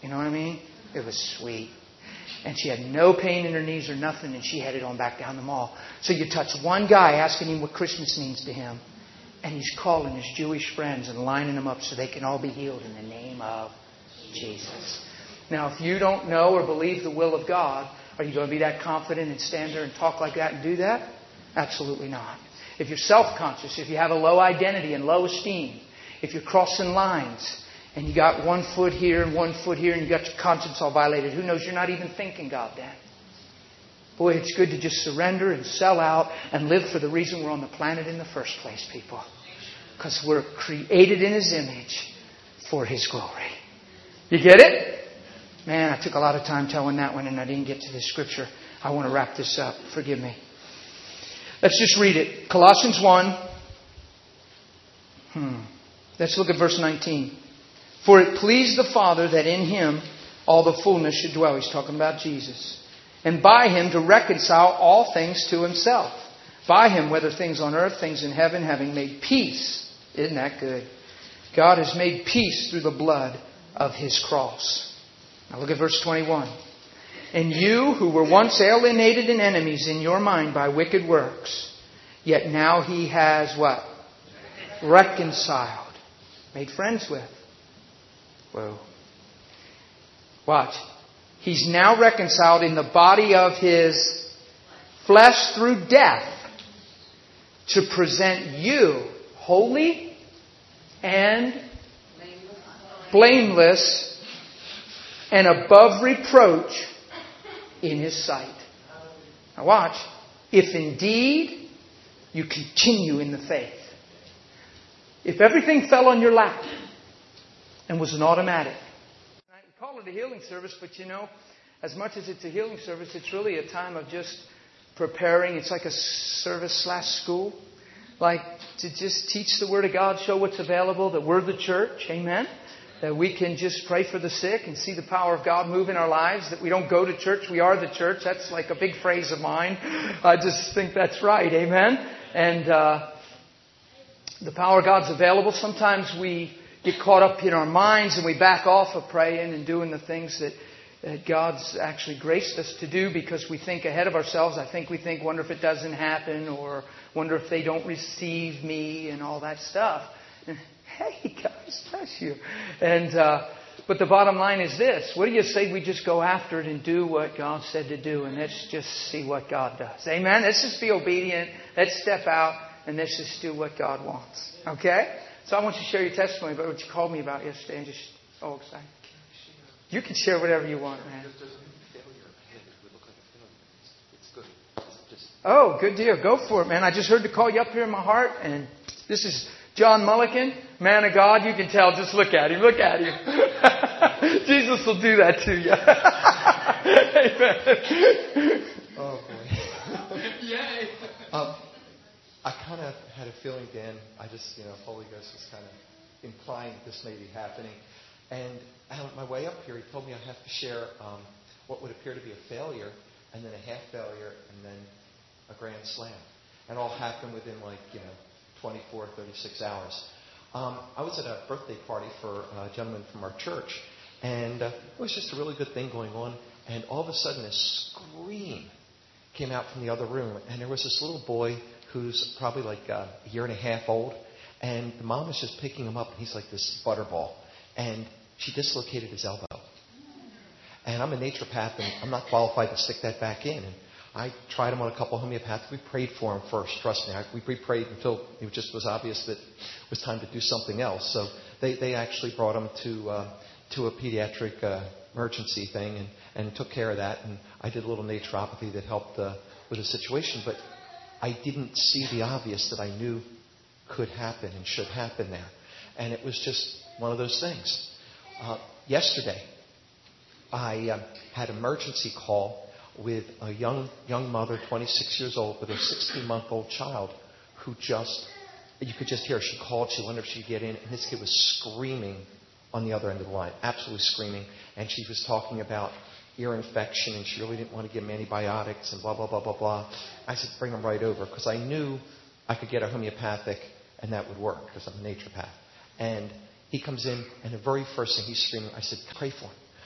You know what I mean? It was sweet. And she had no pain in her knees or nothing, and she headed on back down the mall. So you touch one guy asking him what Christmas means to him, and he's calling his Jewish friends and lining them up so they can all be healed in the name of Jesus. Now, if you don't know or believe the will of God, are you going to be that confident and stand there and talk like that and do that? Absolutely not. If you're self-conscious, if you have a low identity and low esteem, if you're crossing lines, and you got one foot here and one foot here, and you got your conscience all violated, who knows, you're not even thinking God then. Boy, it's good to just surrender and sell out and live for the reason we're on the planet in the first place, people. Because we're created in His image for His glory. You get it? Man, I took a lot of time telling that one and I didn't get to this scripture. I want to wrap this up. Forgive me. Let's just read it. Colossians 1. Let's look at verse 19. For it pleased the Father that in Him all the fullness should dwell. He's talking about Jesus. And by Him to reconcile all things to Himself. By Him, whether things on earth, things in heaven, having made peace. Isn't that good? God has made peace through the blood of His cross. Now look at verse 21. And you who were once alienated and enemies in your mind by wicked works, yet now He has what? Reconciled. Made friends with. Whoa. Watch. He's now reconciled in the body of His flesh through death to present you holy and blameless and above reproach in His sight. Now watch. If indeed you continue in the faith. If everything fell on your lap and was an automatic. We call it a healing service, but you know, as much as it's a healing service, it's really a time of just preparing. It's like a service/school. Like to just teach the Word of God, show what's available, that we're the church. Amen. That we can just pray for the sick and see the power of God move in our lives. That we don't go to church, we are the church. That's like a big phrase of mine. I just think that's right. Amen. And the power of God's available. Sometimes we get caught up in our minds and we back off of praying and doing the things that God's actually graced us to do because we think ahead of ourselves. We think, wonder if it doesn't happen, or wonder if they don't receive me and all that stuff. And, hey, guys, bless you. And but the bottom line is this. What do you say we just go after it and do what God said to do, and let's just see what God does. Amen? Let's just be obedient. Let's step out and let's just do what God wants. Okay? So I want you to share your testimony about what you called me about yesterday and just excited. You can share whatever you want, man. Oh, good deal. Go for it, man. I just heard the call you up here in my heart, and this is John Mulliken, man of God. You can tell. Just look at him. Look at him. Jesus will do that to you. Amen. Oh, boy. Yay. I kind of had a feeling, Dan, Holy Ghost was kind of implying that this may be happening. And on my way up here, he told me I have to share what would appear to be a failure, and then a half failure, and then a grand slam. And it all happened within 24, 36 hours. I was at a birthday party for a gentleman from our church, and it was just a really good thing going on. And all of a sudden, a scream came out from the other room, and there was this little boy who's probably a year and a half old, and the mom was just picking him up, and he's like this butterball. And she dislocated his elbow. And I'm a naturopath, and I'm not qualified to stick that back in. And I tried him on a couple of homeopathics. We prayed for him first. Trust me. We prayed until it just was obvious that it was time to do something else. So they actually brought him to a pediatric emergency thing and took care of that. And I did a little naturopathy that helped with the situation. But I didn't see the obvious that I knew could happen and should happen there. And it was just one of those things. Yesterday, I had an emergency call with a young mother, 26 years old, with a 16-month-old child who you could just hear her. She called, she wondered if she could get in, and this kid was screaming on the other end of the line, absolutely screaming. And she was talking about ear infection, and she really didn't want to give him antibiotics and blah, blah, blah, blah, blah. I said, bring him right over, because I knew I could get a homeopathic, and that would work, because I'm a naturopath. And he comes in, and the very first thing he's screaming, I said, pray for him.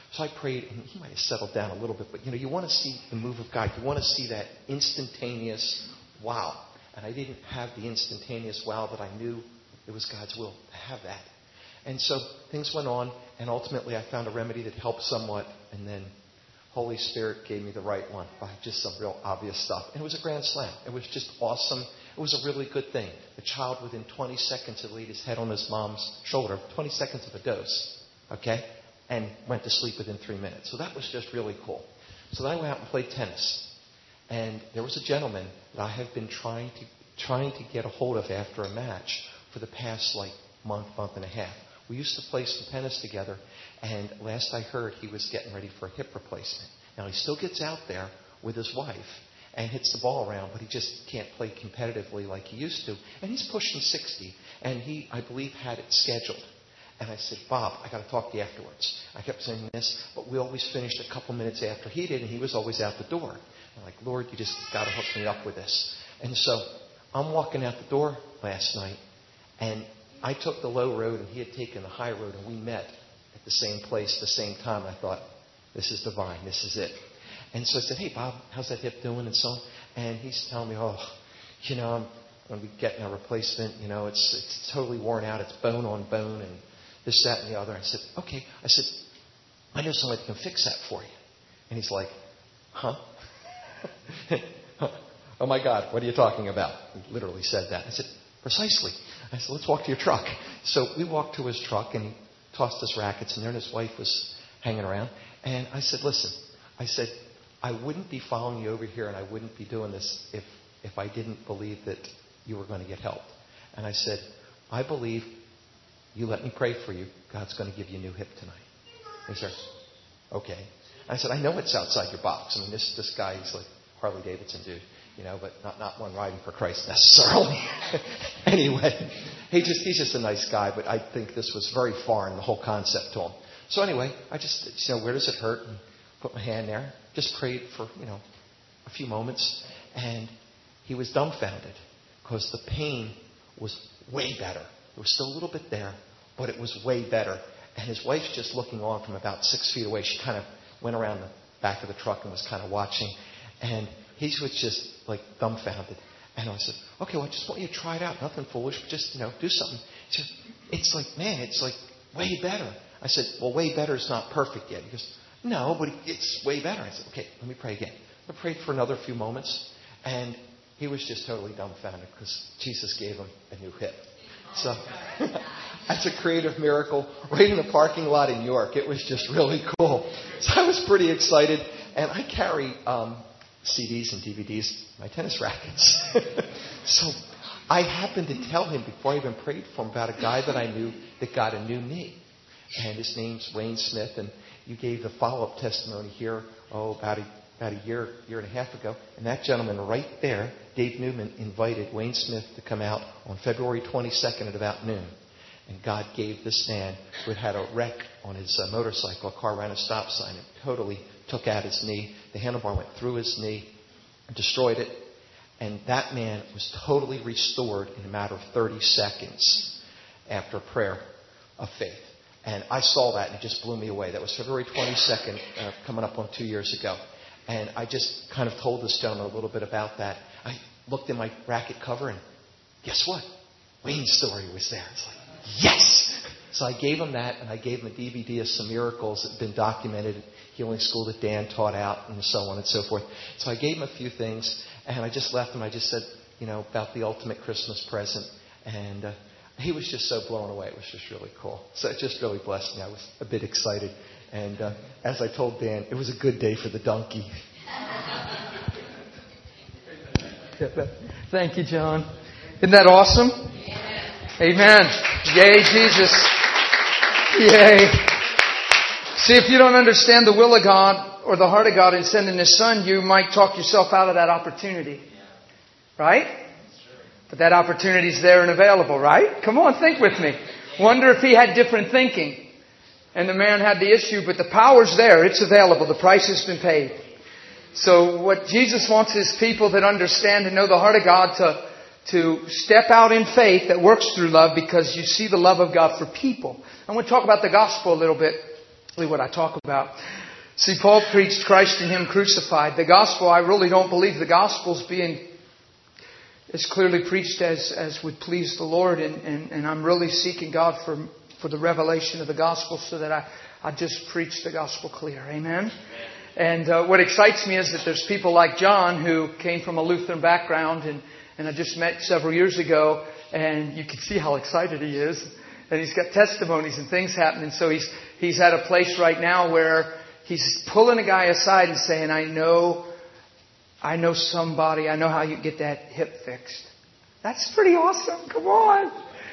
So I prayed, and he might have settled down a little bit, but you want to see the move of God. You want to see that instantaneous wow. And I didn't have the instantaneous wow that I knew it was God's will to have that. And so things went on, and ultimately I found a remedy that helped somewhat, and then Holy Spirit gave me the right one by just some real obvious stuff. And it was a grand slam. It was just awesome. It was a really good thing. The child, within 20 seconds, had laid his head on his mom's shoulder, 20 seconds of a dose, okay, and went to sleep within 3 minutes. So that was just really cool. So then I went out and played tennis. And there was a gentleman that I have been trying to get a hold of after a match for the past month and a half. We used to play some tennis together, and last I heard he was getting ready for a hip replacement. Now he still gets out there with his wife and hits the ball around, but he just can't play competitively like he used to. And he's pushing 60, and he, I believe, had it scheduled. And I said, Bob, I got to talk to you afterwards. I kept saying this, but we always finished a couple minutes after he did, and he was always out the door. I'm like, Lord, you just got to hook me up with this. And so I'm walking out the door last night, and I took the low road, and he had taken the high road, and we met at the same place at the same time. I thought, this is divine. This is it. And so I said, hey, Bob, how's that hip doing and so on? And he's telling me, I'm going to be getting a replacement. It's totally worn out. It's bone on bone and this, that, and the other. I said, okay. I said, I know somebody that can fix that for you. And he's like, huh? Oh, my God, what are you talking about? He literally said that. I said, precisely. I said, let's walk to your truck. So we walked to his truck, and he tossed us rackets in there, and his wife was hanging around. And I said, listen, I wouldn't be following you over here, and I wouldn't be doing this if I didn't believe that you were going to get help. And I said, I believe you let me pray for you. God's going to give you a new hip tonight. He said, okay. I said, I know it's outside your box. I mean, this guy, he's like Harley Davidson dude, but not one riding for Christ necessarily. Anyway, he's just a nice guy, but I think this was very foreign, the whole concept to him. So anyway, I just, where does it hurt? And put my hand there. Just prayed for, a few moments. And he was dumbfounded because the pain was way better. It was still a little bit there, but it was way better. And his wife's just looking on from about 6 feet away. She kind of went around the back of the truck and was kind of watching. And he was just dumbfounded. And I said, okay, well, I just want you to try it out. Nothing foolish, but just, do something. He said, it's way better. I said, well, way better is not perfect yet. He goes, no, but it's way better. I said, okay, let me pray again. I prayed for another few moments, and he was just totally dumbfounded because Jesus gave him a new hip. So that's a creative miracle right in the parking lot in York. It was just really cool. So I was pretty excited, and I carry CDs and DVDs, my tennis rackets. So I happened to tell him before I even prayed for him about a guy that I knew that got a new knee. And his name's Wayne Smith, and you gave the follow-up testimony here, about a year and a half ago. And that gentleman right there, Dave Newman, invited Wayne Smith to come out on February 22nd at about noon. And God gave this man who had had a wreck on his motorcycle, a car ran a stop sign, and totally took out his knee. The handlebar went through his knee and destroyed it. And that man was totally restored in a matter of 30 seconds after prayer of faith. And I saw that, and it just blew me away. That was February 22nd, coming up on 2 years ago. And I just kind of told this gentleman a little bit about that. I looked in my racket cover, and guess what? Wayne's story was there. It's like, yes! So I gave him that, and I gave him a DVD of some miracles that had been documented at Healing School that Dan taught out, and so on and so forth. So I gave him a few things, and I just left him. I just said, about the ultimate Christmas present. And he was just so blown away. It was just really cool. So it just really blessed me. I was a bit excited. And as I told Dan, it was a good day for the donkey. Thank you, John. Isn't that awesome? Amen. Yay, Jesus. Yay. See, if you don't understand the will of God or the heart of God in sending His Son, you might talk yourself out of that opportunity. Right? But that opportunity is there and available, right? Come on, think with me. Wonder if he had different thinking. And the man had the issue, but the power's there. It's available. The price has been paid. So what Jesus wants is people that understand and know the heart of God to step out in faith that works through love, because you see the love of God for people. I want to talk about the gospel a little bit. what I talk about. See, Paul preached Christ and Him crucified. The gospel, I really don't believe the gospel's being as clearly preached as would please the Lord. And I'm really seeking God for the revelation of the gospel so that I just preach the gospel clear. Amen? And what excites me is that there's people like John who came from a Lutheran background and I just met several years ago, and you can see how excited he is. And he's got testimonies and things happening. So he's at a place right now where he's pulling a guy aside and saying, I know somebody. I know how you get that hip fixed. That's pretty awesome. Come on.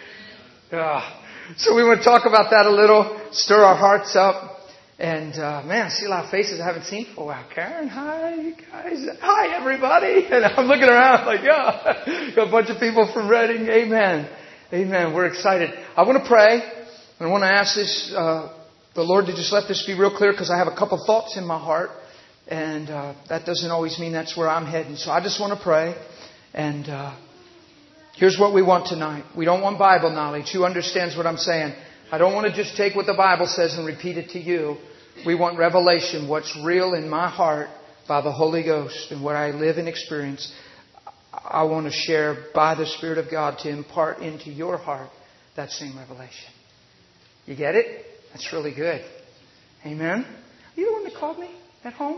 So we want to talk about that a little, stir our hearts up. And man, I see a lot of faces I haven't seen for a while. Karen, hi, you guys. Hi, everybody. And I'm looking around like, got a bunch of people from Reading. Amen. Amen. We're excited. I want to pray. And I want to ask this, the Lord to just let this be real clear, because I have a couple thoughts in my heart. And that doesn't always mean that's where I'm heading. So I just want to pray. And here's what we want tonight. We don't want Bible knowledge. Who understands what I'm saying? I don't want to just take what the Bible says and repeat it to you. We want revelation, what's real in my heart by the Holy Ghost and what I live and experience. I want to share by the Spirit of God to impart into your heart that same revelation. You get it? That's really good. Amen? Are you the one that called me at home?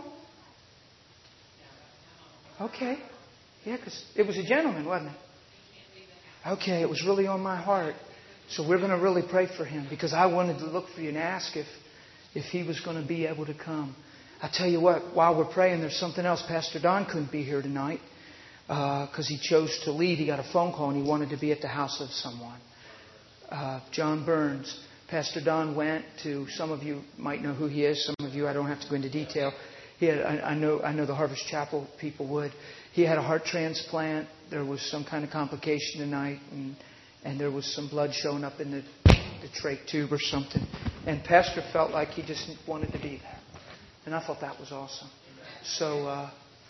Okay. Yeah, because it was a gentleman, wasn't it? Okay, it was really on my heart. So we're going to really pray for him, because I wanted to look for you and ask if he was going to be able to come. I tell you what, while we're praying, there's something else. Pastor Don couldn't be here tonight because he chose to leave. He got a phone call and he wanted to be at the house of someone. John Burns. Pastor Don went to, some of you might know who he is. Some of you, I don't have to go into detail. He had, I know the Harvest Chapel people would. He had a heart transplant. There was some kind of complication tonight, and there was some blood showing up in the trach tube or something. And Pastor felt like he just wanted to be there. And I thought that was awesome. So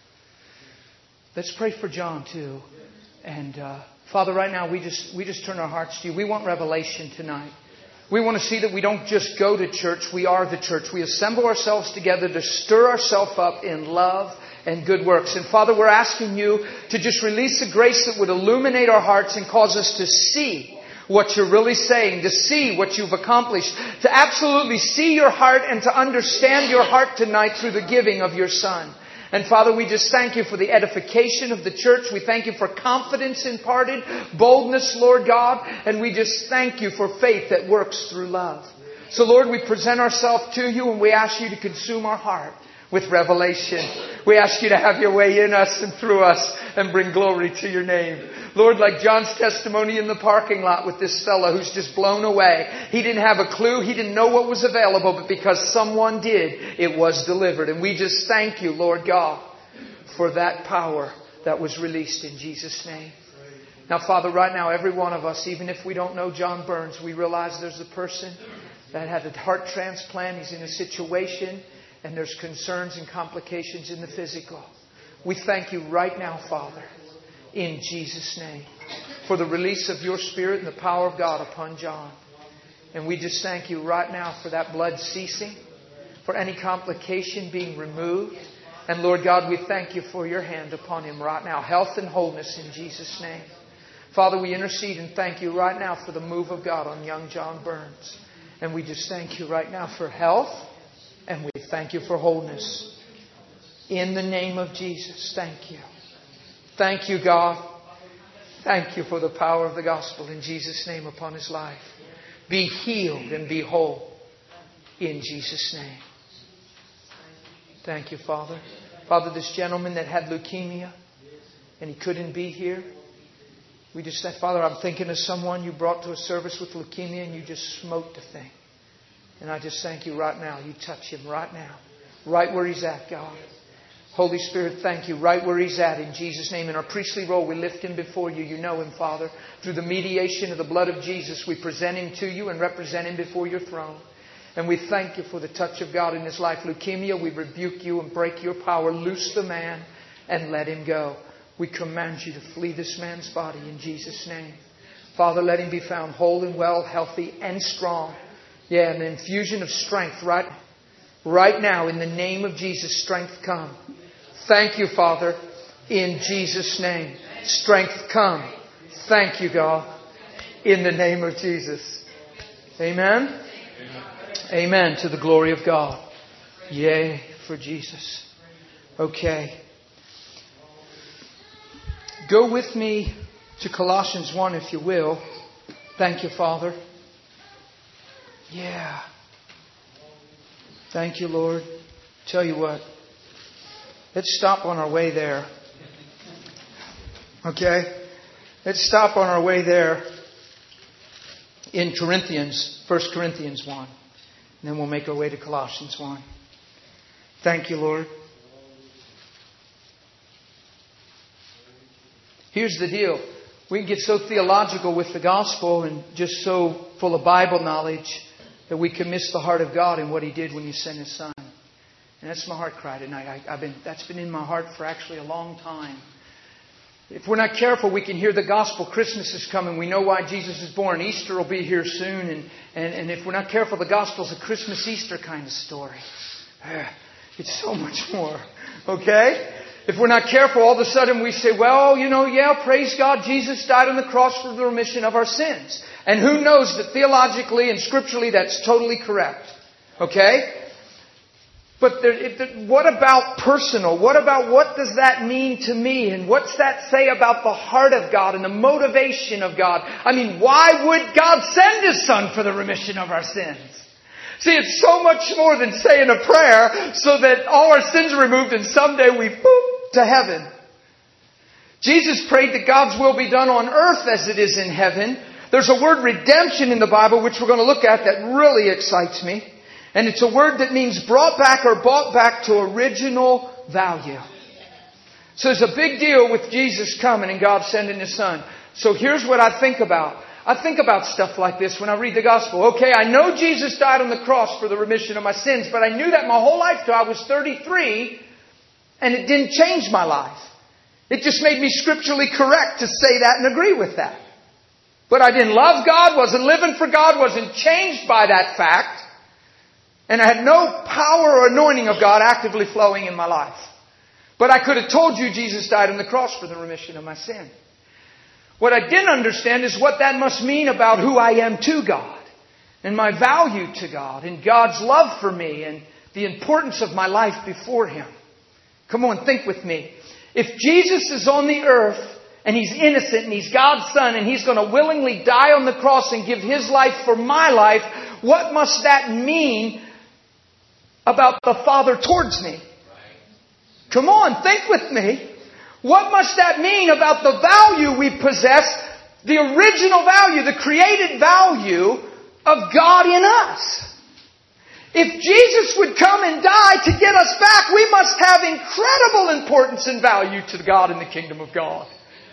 let's pray for John too. And Father, right now we just turn our hearts to you. We want revelation tonight. We want to see that we don't just go to church. We are the church. We assemble ourselves together to stir ourselves up in love and good works. And Father, we're asking you to just release a grace that would illuminate our hearts and cause us to see what you're really saying, to see what you've accomplished, to absolutely see your heart and to understand your heart tonight through the giving of your Son. And Father, we just thank you for the edification of the church. We thank you for confidence imparted, boldness, Lord God. And we just thank you for faith that works through love. So Lord, we present ourselves to you and we ask you to consume our heart with revelation. We ask you to have your way in us and through us and bring glory to your name. Lord, like John's testimony in the parking lot with this fellow who's just blown away. He didn't have a clue. He didn't know what was available, but because someone did, it was delivered. And we just thank you, Lord God, for that power that was released in Jesus' name. Now, Father, right now, every one of us, even if we don't know John Burns, we realize there's a person that had a heart transplant. He's in a situation and there's concerns and complications in the physical. We thank you right now, Father, in Jesus' name, for the release of your Spirit and the power of God upon John. And we just thank you right now for that blood ceasing, for any complication being removed. And Lord God, we thank you for your hand upon him right now. Health and wholeness in Jesus' name. Father, we intercede and thank you right now for the move of God on young John Burns. And we just thank you right now for health. And we thank you for wholeness. In the name of Jesus, thank you. Thank you, God. Thank you for the power of the gospel in Jesus' name upon his life. Be healed and be whole in Jesus' name. Thank you, Father. Father, this gentleman that had leukemia and he couldn't be here. We just said, Father, I'm thinking of someone you brought to a service with leukemia and you just smoked the thing. And I just thank you right now. You touch him right now. Right where he's at, God. Holy Spirit, thank you. Right where he's at in Jesus' name. In our priestly role, we lift him before you. You know him, Father. Through the mediation of the blood of Jesus, we present him to you and represent him before your throne. And we thank you for the touch of God in his life. Leukemia, we rebuke you and break your power. Loose the man and let him go. We command you to flee this man's body in Jesus' name. Father, let him be found whole and well, healthy and strong. Yeah, an infusion of strength right Right now, in the name of Jesus, strength come. Thank you, Father. In Jesus' name. Strength come. Thank you, God. In the name of Jesus. Amen? Amen. To the glory of God. Yay for Jesus. Okay. Go with me to Colossians 1 if you will. Thank you, Father. Yeah. Thank you, Lord. Tell you what. Let's stop on our way there. Okay? Let's stop on our way there in Corinthians, 1 Corinthians 1. And then we'll make our way to Colossians 1. Thank you, Lord. Here's the deal. We can get so theological with the gospel and just so full of Bible knowledge that we can miss the heart of God and what He did when He sent His Son. And that's my heart cry tonight. That's been in my heart for actually a long time. If we're not careful, we can hear the gospel. Christmas is coming. We know why Jesus is born. Easter will be here soon. And if we're not careful, the gospel's a Christmas, Easter kind of story. It's so much more. Okay? If we're not careful, all of a sudden we say, well, praise God, Jesus died on the cross for the remission of our sins. And who knows that theologically and scripturally that's totally correct. Okay? But what about personal? What does that mean to me? And what's that say about the heart of God and the motivation of God? I mean, why would God send His Son for the remission of our sins? See, it's so much more than saying a prayer so that all our sins are removed and someday we to heaven. Jesus prayed that God's will be done on earth as it is in heaven. There's a word redemption in the Bible which we're going to look at that really excites me. And it's a word that means brought back or bought back to original value. So there's a big deal with Jesus coming and God sending His Son. So here's what I think about. I think about stuff like this when I read the gospel. Okay, I know Jesus died on the cross for the remission of my sins, but I knew that my whole life till I was 33, and it didn't change my life. It just made me scripturally correct to say that and agree with that. But I didn't love God, wasn't living for God, wasn't changed by that fact. And I had no power or anointing of God actively flowing in my life. But I could have told you Jesus died on the cross for the remission of my sin. What I didn't understand is what that must mean about who I am to God. And my value to God. And God's love for me. And the importance of my life before Him. Come on, think with me. If Jesus is on the earth and He's innocent and He's God's Son and He's going to willingly die on the cross and give His life for my life, what must that mean about the Father towards me? Come on, think with me. What must that mean about the value we possess, the original value, the created value of God in us? If Jesus would come and die to get us back, we must have incredible importance and value to God in the kingdom of God.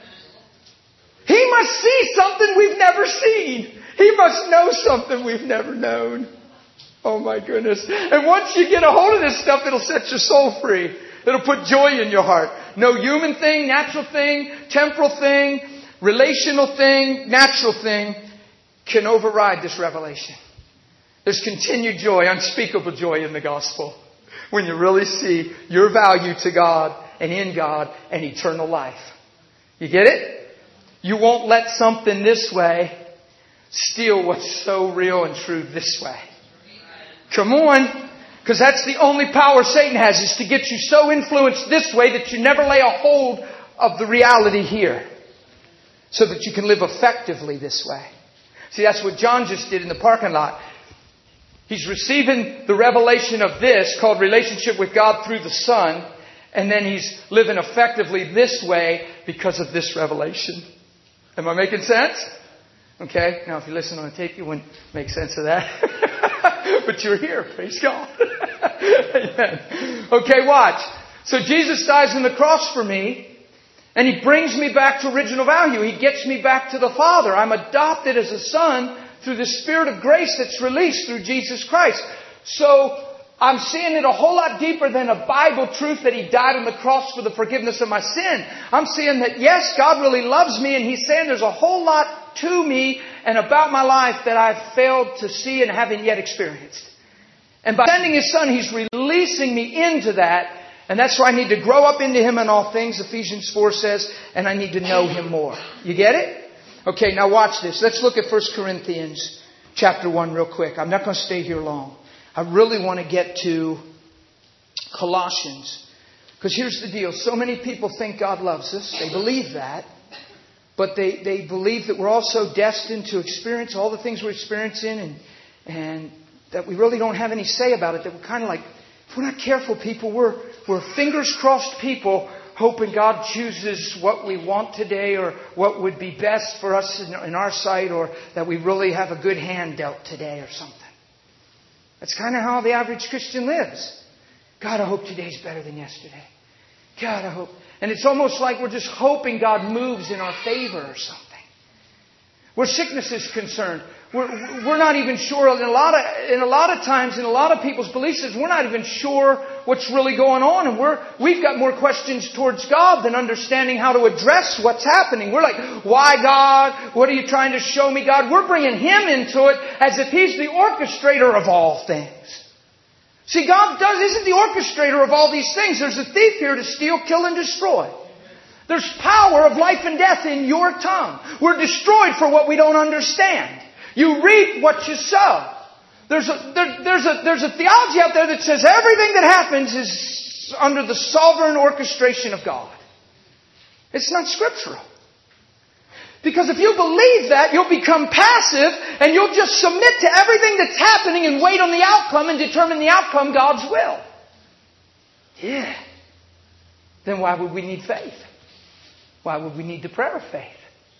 He must see something we've never seen. He must know something we've never known. Oh my goodness. And once you get a hold of this stuff, it'll set your soul free. It'll put joy in your heart. No human thing, natural thing, temporal thing, relational thing, natural thing can override this revelation. There's continued joy, unspeakable joy in the gospel. When you really see your value to God and in God and eternal life. You get it? You won't let something this way steal what's so real and true this way. Come on. Because that's the only power Satan has, is to get you so influenced this way that you never lay a hold of the reality here. So that you can live effectively this way. See, that's what John just did in the parking lot. He's receiving the revelation of this, called relationship with God through the Son. And then he's living effectively this way because of this revelation. Am I making sense? Okay. Now, if you listen on a tape, you wouldn't make sense of that. But you're here. Praise God. Amen. Okay, watch. So Jesus dies on the cross for me. And He brings me back to original value. He gets me back to the Father. I'm adopted as a son through the Spirit of grace that's released through Jesus Christ. So I'm seeing it a whole lot deeper than a Bible truth that He died on the cross for the forgiveness of my sin. I'm seeing that, yes, God really loves me, and He's saying there's a whole lot to me and about my life that I've failed to see and haven't yet experienced. And by sending His Son, He's releasing me into that. And that's why I need to grow up into Him in all things, Ephesians 4 says, and I need to know Him more. You get it? Okay, now watch this. Let's look at 1 Corinthians chapter 1 real quick. I'm not going to stay here long. I really want to get to Colossians. Because here's the deal. So many people think God loves us. They believe that. But they believe that we're also destined to experience all the things we're experiencing and that we really don't have any say about it. That we're kind of like, if we're not careful, people, we're fingers crossed people hoping God chooses what we want today or what would be best for us in our sight, or that we really have a good hand dealt today or something. That's kind of how the average Christian lives. God, I hope today's better than yesterday. God, I hope. And it's almost like we're just hoping God moves in our favor or something. Where sickness is concerned, we're not even sure. In a lot of times, in a lot of people's belief systems, we're not even sure what's really going on, and we've got more questions towards God than understanding how to address what's happening. We're like, why God? What are you trying to show me, God? We're bringing Him into it as if He's the orchestrator of all things. See, God isn't the orchestrator of all these things. There's a thief here to steal, kill, and destroy. There's power of life and death in your tongue. We're destroyed for what we don't understand. You reap what you sow. There's a theology out there that says everything that happens is under the sovereign orchestration of God. It's not scriptural. Because if you believe that, you'll become passive and you'll just submit to everything that's happening and wait on the outcome and determine the outcome God's will. Yeah. Then why would we need faith? Why would we need the prayer of faith?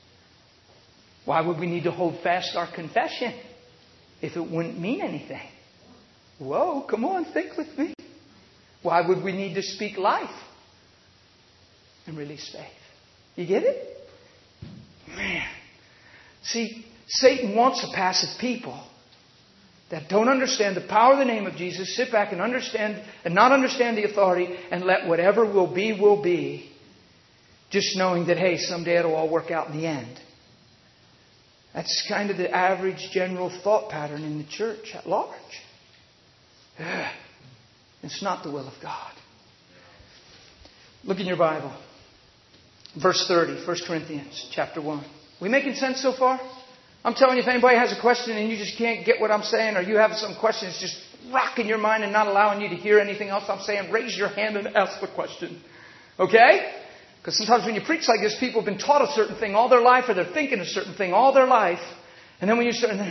Why would we need to hold fast our confession if it wouldn't mean anything? Whoa, come on, think with me. Why would we need to speak life and release faith? You get it? Man. See, Satan wants a passive people that don't understand the power of the name of Jesus, sit back and not understand the authority, and let whatever will be, just knowing that, hey, someday it'll all work out in the end. That's kind of the average general thought pattern in the church at large. It's not the will of God. Look in your Bible. Verse 30, 1 Corinthians chapter 1. We making sense so far? I'm telling you, if anybody has a question and you just can't get what I'm saying, or you have some questions just rocking your mind and not allowing you to hear anything else I'm saying, raise your hand and ask the question. Okay? Because sometimes when you preach like this, people have been taught a certain thing all their life, or they're thinking a certain thing all their life. And then when you start,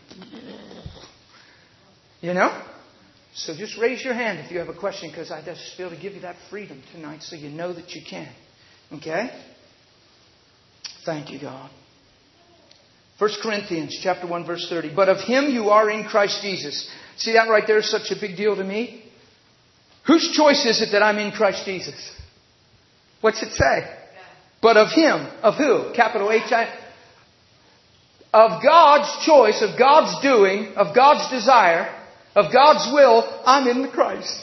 you know? So just raise your hand if you have a question, because I just feel to give you that freedom tonight so you know that you can. Okay? Thank you, God. 1 Corinthians chapter 1, verse 30. But of Him you are in Christ Jesus. See that right there is such a big deal to me? Whose choice is it that I'm in Christ Jesus? What's it say? But of Him. Of who? Capital H-I. Of God's choice, of God's doing, of God's desire, of God's will, I'm in the Christ.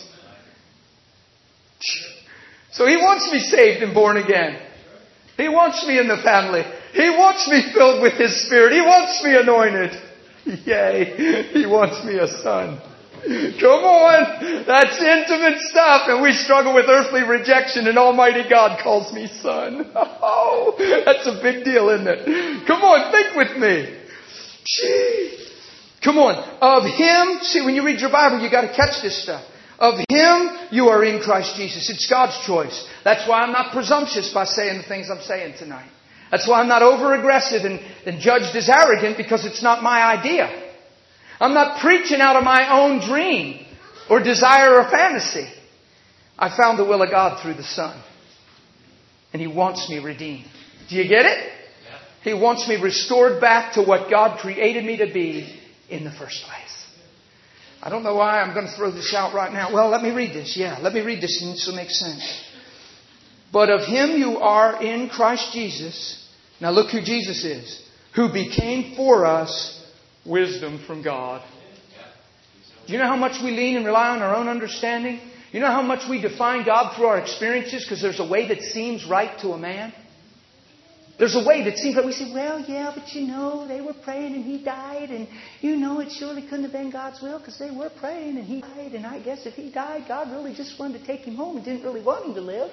So He wants me saved and born again. He wants me in the family. He wants me filled with His Spirit. He wants me anointed. Yay. He wants me a son. Come on. That's intimate stuff. And we struggle with earthly rejection, and Almighty God calls me son. Oh, that's a big deal, isn't it? Come on, think with me. Gee. Come on. Of Him. See, when you read your Bible, you got to catch this stuff. Of Him you are in Christ Jesus. It's God's choice. That's why I'm not presumptuous by saying the things I'm saying tonight. That's why I'm not over-aggressive and judged as arrogant, because it's not my idea. I'm not preaching out of my own dream or desire or fantasy. I found the will of God through the Son. And He wants me redeemed. Do you get it? He wants me restored back to what God created me to be in the first place. I don't know why I'm going to throw this out right now. Well, let me read this. Yeah, let me read this and this will make sense. But of Him you are in Christ Jesus. Now look who Jesus is. Who became for us wisdom from God. Do you know how much we lean and rely on our own understanding? You know how much we define God through our experiences because there's a way that seems right to a man? There's a way that seems like we say, well, yeah, but they were praying and he died. And it surely couldn't have been God's will because they were praying and he died. And I guess if he died, God really just wanted to take him home and didn't really want him to live.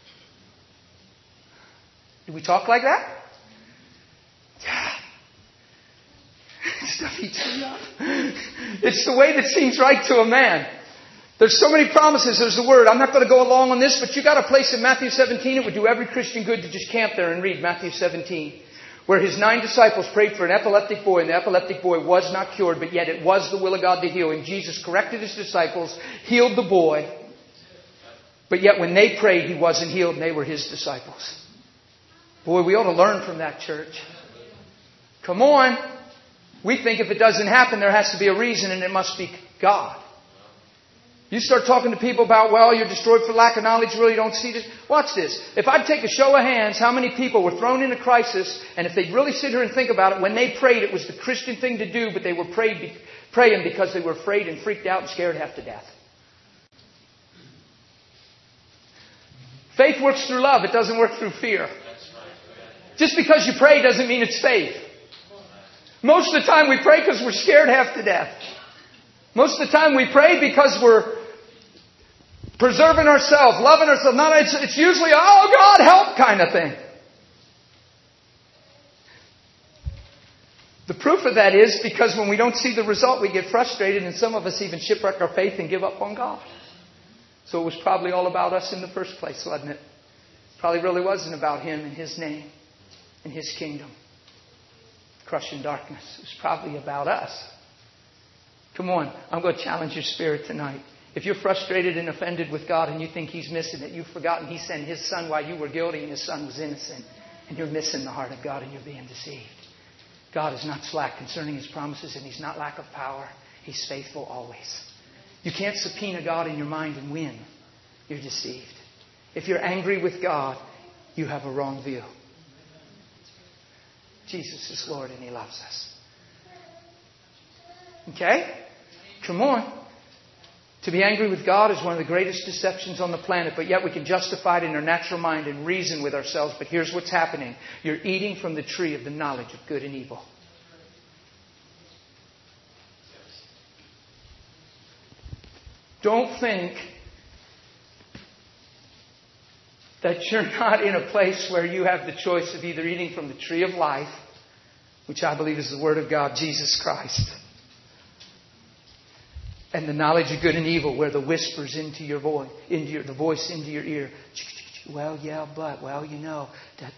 Do we talk like that? Yeah. Stuff eats me up. It's the way that seems right to a man. There's so many promises. There's the word. I'm not going to go along on this, but you got a place in Matthew 17. It would do every Christian good to just camp there and read Matthew 17, where his 9 disciples prayed for an epileptic boy, and the epileptic boy was not cured, but yet it was the will of God to heal him. Jesus corrected his disciples, healed the boy, but yet when they prayed, he wasn't healed, and they were his disciples. Boy, we ought to learn from that, church. Come on. We think if it doesn't happen, there has to be a reason, and it must be God. You start talking to people about, well, you're destroyed for lack of knowledge, you really don't see this. Watch this. If I'd take a show of hands, how many people were thrown in a crisis, and if they'd really sit here and think about it, when they prayed, it was the Christian thing to do, but they were praying because they were afraid and freaked out and scared half to death. Faith works through love. It doesn't work through fear. Just because you pray doesn't mean it's faith. Most of the time we pray because we're scared half to death. Most of the time we pray because we're preserving ourselves, loving ourselves. It's usually, oh God, help kind of thing. The proof of that is because when we don't see the result, we get frustrated, and some of us even shipwreck our faith and give up on God. So it was probably all about us in the first place, wasn't it? Probably really wasn't about Him and His name and His kingdom. Crushing darkness. It was probably about us. Come on, I'm going to challenge your spirit tonight. If you're frustrated and offended with God and you think He's missing it, you've forgotten He sent His Son while you were guilty and His Son was innocent. And you're missing the heart of God and you're being deceived. God is not slack concerning His promises, and He's not lack of power. He's faithful always. You can't subpoena God in your mind and win. You're deceived. If you're angry with God, you have a wrong view. Jesus is Lord and He loves us. Okay? Come on. To be angry with God is one of the greatest deceptions on the planet, but yet we can justify it in our natural mind and reason with ourselves. But here's what's happening. You're eating from the tree of the knowledge of good and evil. Don't think that you're not in a place where you have the choice of either eating from the tree of life, which I believe is the Word of God, Jesus Christ, and the knowledge of good and evil, where the whispers into your voice, the voice into your ear. Well, yeah, but, well, you know,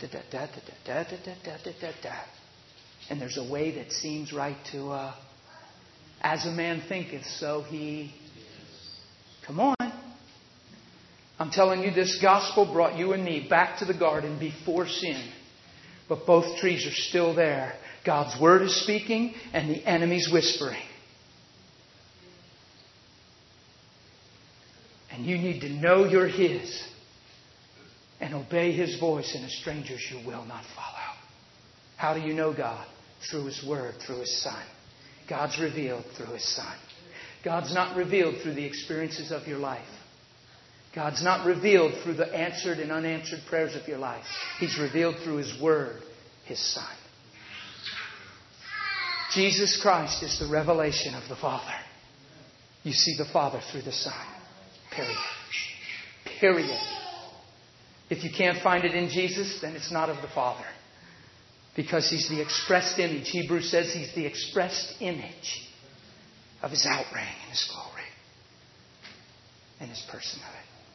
and there's a way that seems right to, as a man thinketh, so he. Come on. I'm telling you, this gospel brought you and me back to the garden before sin. But both trees are still there. God's Word is speaking and the enemy's whispering. And you need to know you're His and obey His voice, and a stranger's you will not follow. How do you know God? Through His Word, through His Son. God's revealed through His Son. God's not revealed through the experiences of your life. God's not revealed through the answered and unanswered prayers of your life. He's revealed through His Word, His Son. Jesus Christ is the revelation of the Father. You see the Father through the Son. Period. Period. If you can't find it in Jesus, then it's not of the Father. Because He's the expressed image. Hebrews says He's the expressed image of His outreign and His glory and His personality.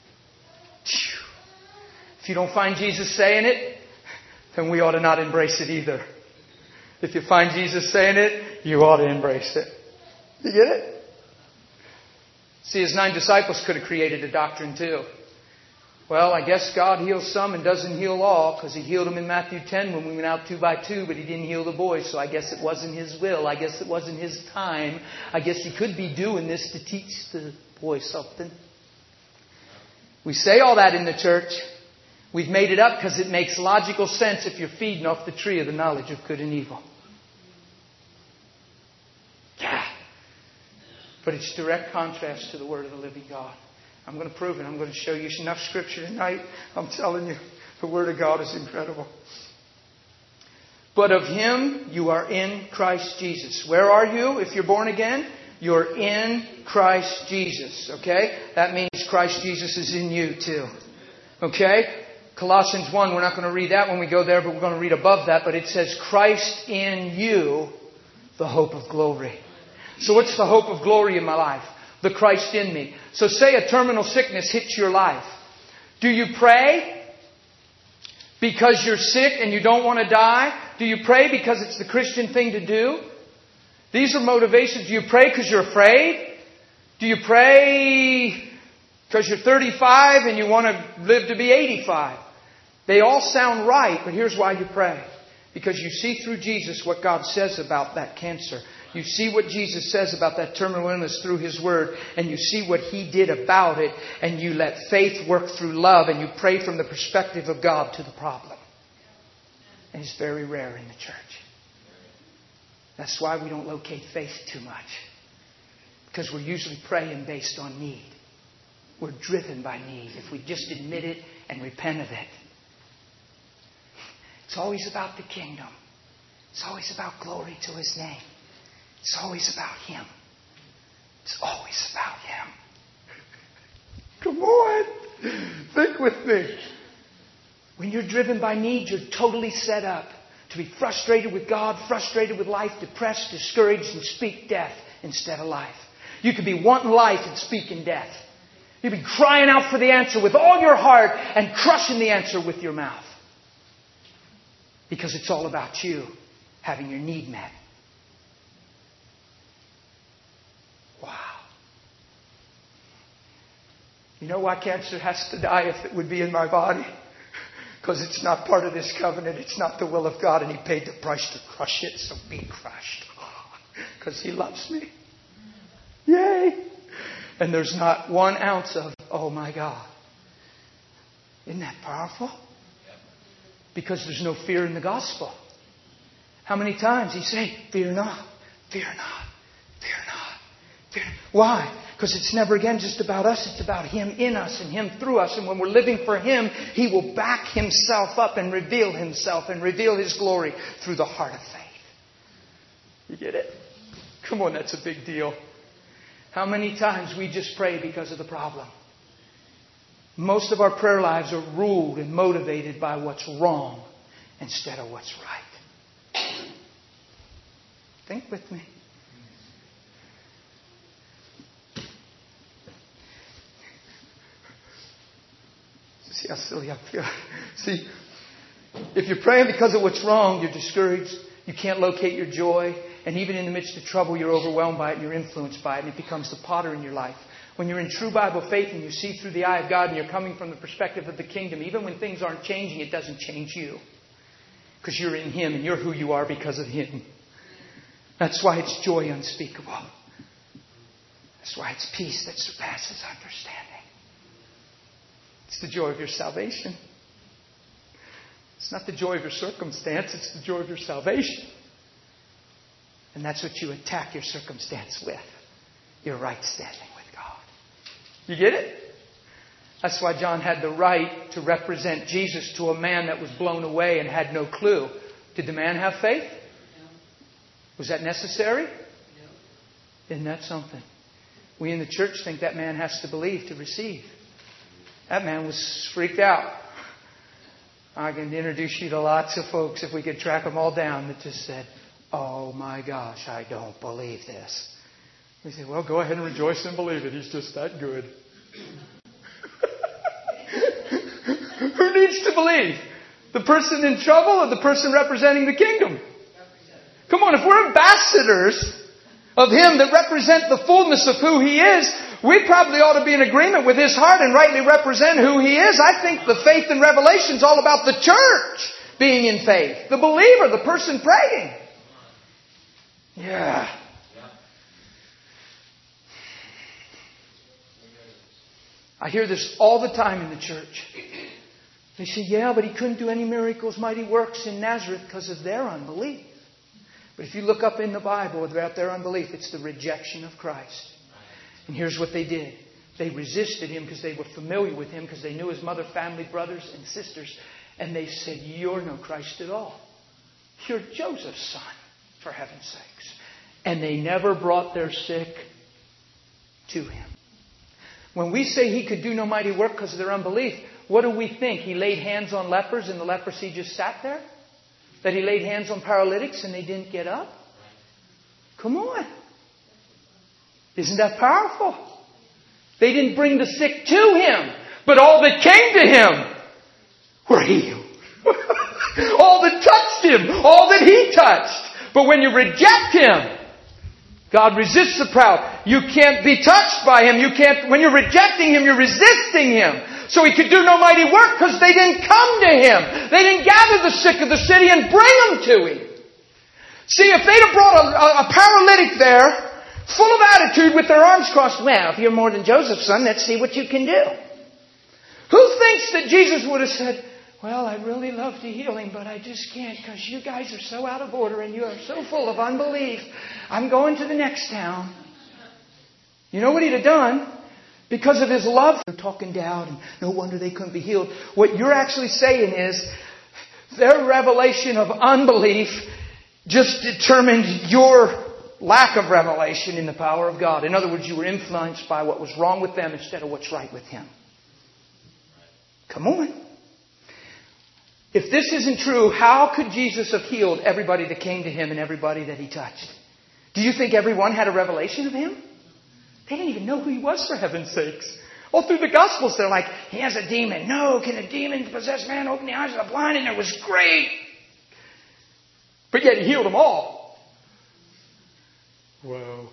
If you don't find Jesus saying it, then we ought to not embrace it either. If you find Jesus saying it, you ought to embrace it. You get it? See, His 9 disciples could have created a doctrine too. Well, I guess God heals some and doesn't heal all, because He healed them in Matthew 10 when we went out 2 by 2, but He didn't heal the boys. So I guess it wasn't His will. I guess it wasn't His time. I guess He could be doing this to teach the boys something. We say all that in the church. We've made it up because it makes logical sense if you're feeding off the tree of the knowledge of good and evil. Yeah. But it's direct contrast to the Word of the living God. I'm going to prove it. I'm going to show you enough Scripture tonight. I'm telling you, the Word of God is incredible. But of Him you are in Christ Jesus. Where are you if you're born again? You're in Christ Jesus. Okay? That means Christ Jesus is in you too. Okay? Colossians 1, we're not going to read that when we go there, but we're going to read above that. But it says, Christ in you, the hope of glory. So what's the hope of glory in my life? The Christ in me. So say a terminal sickness hits your life. Do you pray because you're sick and you don't want to die? Do you pray because it's the Christian thing to do? These are motivations. Do you pray because you're afraid? Do you pray because you're 35 and you want to live to be 85? They all sound right, but here's why you pray. Because you see through Jesus what God says about that cancer. You see what Jesus says about that terminal illness through His Word. And you see what He did about it. And you let faith work through love. And you pray from the perspective of God to the problem. And it's very rare in the church. That's why we don't locate faith too much. Because we're usually praying based on need. We're driven by need. If we just admit it and repent of it. It's always about the kingdom. It's always about glory to His name. It's always about Him. It's always about Him. Come on. Think with me. When you're driven by need, you're totally set up to be frustrated with God, frustrated with life, depressed, discouraged, and speak death instead of life. You could be wanting life and speaking death. You'd be crying out for the answer with all your heart and crushing the answer with your mouth. Because it's all about you having your need met. Wow. You know why cancer has to die if it would be in my body? Because it's not part of this covenant. It's not the will of God. And He paid the price to crush it. So be crushed. Because He loves me. Yay. And there's not 1 ounce of, oh my God. Isn't that powerful? Because there's no fear in the gospel. How many times He say, fear not, fear not, fear not, fear not. Why? Because it's never again just about us. It's about Him in us and Him through us. And when we're living for Him, He will back Himself up and reveal Himself and reveal His glory through the heart of faith. You get it? Come on, that's a big deal. How many times we just pray because of the problem? Most of our prayer lives are ruled and motivated by what's wrong instead of what's right. Think with me. See how silly I feel? See, if you're praying because of what's wrong, you're discouraged. You can't locate your joy. And even in the midst of trouble, you're overwhelmed by it and you're influenced by it. And it becomes the potter in your life. When you're in true Bible faith and you see through the eye of God and you're coming from the perspective of the kingdom, even when things aren't changing, it doesn't change you. Because you're in Him and you're who you are because of Him. That's why it's joy unspeakable. That's why it's peace that surpasses understanding. It's the joy of your salvation. It's not the joy of your circumstance, it's the joy of your salvation. And that's what you attack your circumstance with. Your right standing with God. You get it? That's why John had the right to represent Jesus to a man that was blown away and had no clue. Did the man have faith? No. Was that necessary? No. Isn't that something? We in the church think that man has to believe to receive. That man was freaked out. I can introduce you to lots of folks, if we could track them all down, that just said, oh my gosh, I don't believe this. We say, well, go ahead and rejoice and believe it. He's just that good. Who needs to believe? The person in trouble or the person representing the kingdom? Come on, if we're ambassadors of Him that represent the fullness of who He is, we probably ought to be in agreement with His heart and rightly represent who He is. I think the faith and revelation is all about the church being in faith. The believer, the person praying. Yeah. I hear this all the time in the church. They say, yeah, but He couldn't do any miracles, mighty works in Nazareth because of their unbelief. But if you look up in the Bible about their unbelief, it's the rejection of Christ. And here's what they did. They resisted Him because they were familiar with Him, because they knew His mother, family, brothers, and sisters. And they said, you're no Christ at all. You're Joseph's son, for heaven's sakes. And they never brought their sick to him. When we say he could do no mighty work because of their unbelief, what do we think? He laid hands on lepers and the leprosy just sat there? That he laid hands on paralytics and they didn't get up? Come on. Isn't that powerful? They didn't bring the sick to him, but all that came to him were healed. All that touched him, all that he touched. But when you reject him, God resists the proud. You can't be touched by him. When you're rejecting him, you're resisting him. So he could do no mighty work because they didn't come to him. They didn't gather the sick of the city and bring them to him. See, if they'd have brought a paralytic there, full of attitude with their arms crossed, well, if you're more than Joseph's son, let's see what you can do. Who thinks that Jesus would have said, well, I'd really love to heal him, but I just can't because you guys are so out of order and you are so full of unbelief. I'm going to the next town. You know what he'd have done? Because of his love, they're talking down and no wonder they couldn't be healed. What you're actually saying is their revelation of unbelief just determined your lack of revelation in the power of God. In other words, you were influenced by what was wrong with them instead of what's right with him. Come on. If this isn't true, how could Jesus have healed everybody that came to him and everybody that he touched? Do you think everyone had a revelation of him? They didn't even know who he was, for heaven's sakes. All through the Gospels, they're like, he has a demon. No, can a demon-possessed man open the eyes of the blind? And it was great. But yet he healed them all. Whoa.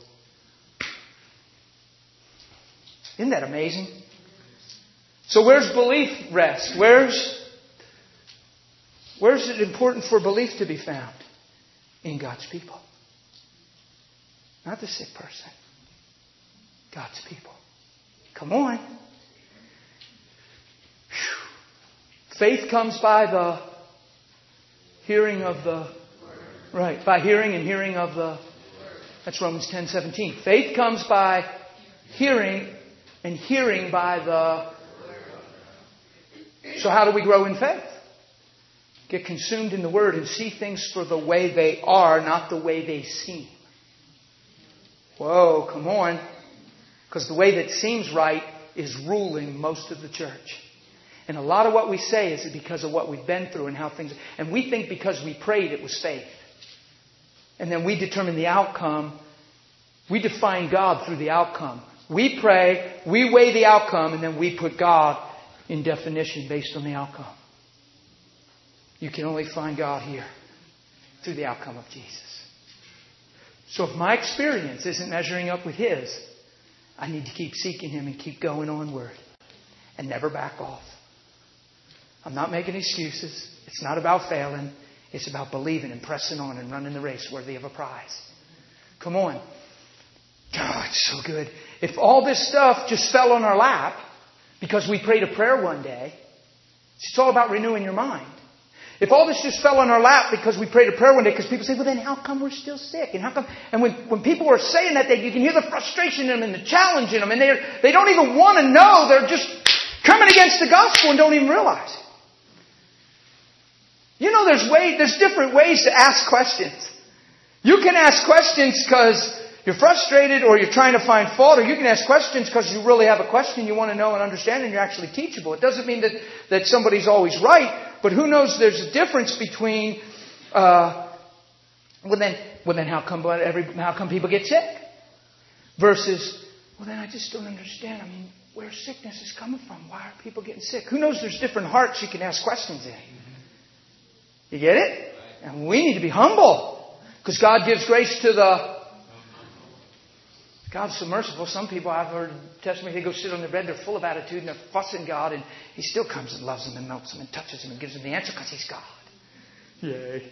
Isn't that amazing? So where's belief rest? Where's it important for belief to be found? In God's people. Not the sick person. God's people. Come on. Whew. Faith comes by the hearing of the... Right, by hearing and hearing of the... That's Romans 10:17. Faith comes by hearing and hearing by the... So how do we grow in faith? Get consumed in the Word and see things for the way they are, not the way they seem. Whoa, come on. Because the way that seems right is ruling most of the church. And a lot of what we say is because of what we've been through and how things... And we think because we prayed it was faith. And then we determine the outcome. We define God through the outcome. We pray, we weigh the outcome, and then we put God in definition based on the outcome. You can only find God here through the outcome of Jesus. So if my experience isn't measuring up with His, I need to keep seeking Him and keep going onward and never back off. I'm not making excuses. It's not about failing. It's about believing and pressing on and running the race worthy of a prize. Come on. Oh, it's so good. If all this stuff just fell on our lap because we prayed a prayer one day, it's all about renewing your mind. If all this just fell on our lap because we prayed a prayer one day, because people say, well, then how come we're still sick? And how come? And when people are saying that, you can hear the frustration in them and the challenge in them. And they don't even want to know. They're just coming against the gospel and don't even realize it. You know, there's different ways to ask questions. You can ask questions because you're frustrated or you're trying to find fault, or you can ask questions because you really have a question you want to know and understand and you're actually teachable. It doesn't mean that somebody's always right, but who knows there's a difference between, well then how come people get sick? Versus, well then I just don't understand. I mean, where sickness is coming from? Why are people getting sick? Who knows there's different hearts you can ask questions in. You get it? And we need to be humble. Because God gives grace to the... God's so merciful. Some people, I've heard testimony, they go sit on their bed, they're full of attitude, and they're fussing God, and He still comes and loves them and melts them and touches them and gives them the answer because He's God. Yay.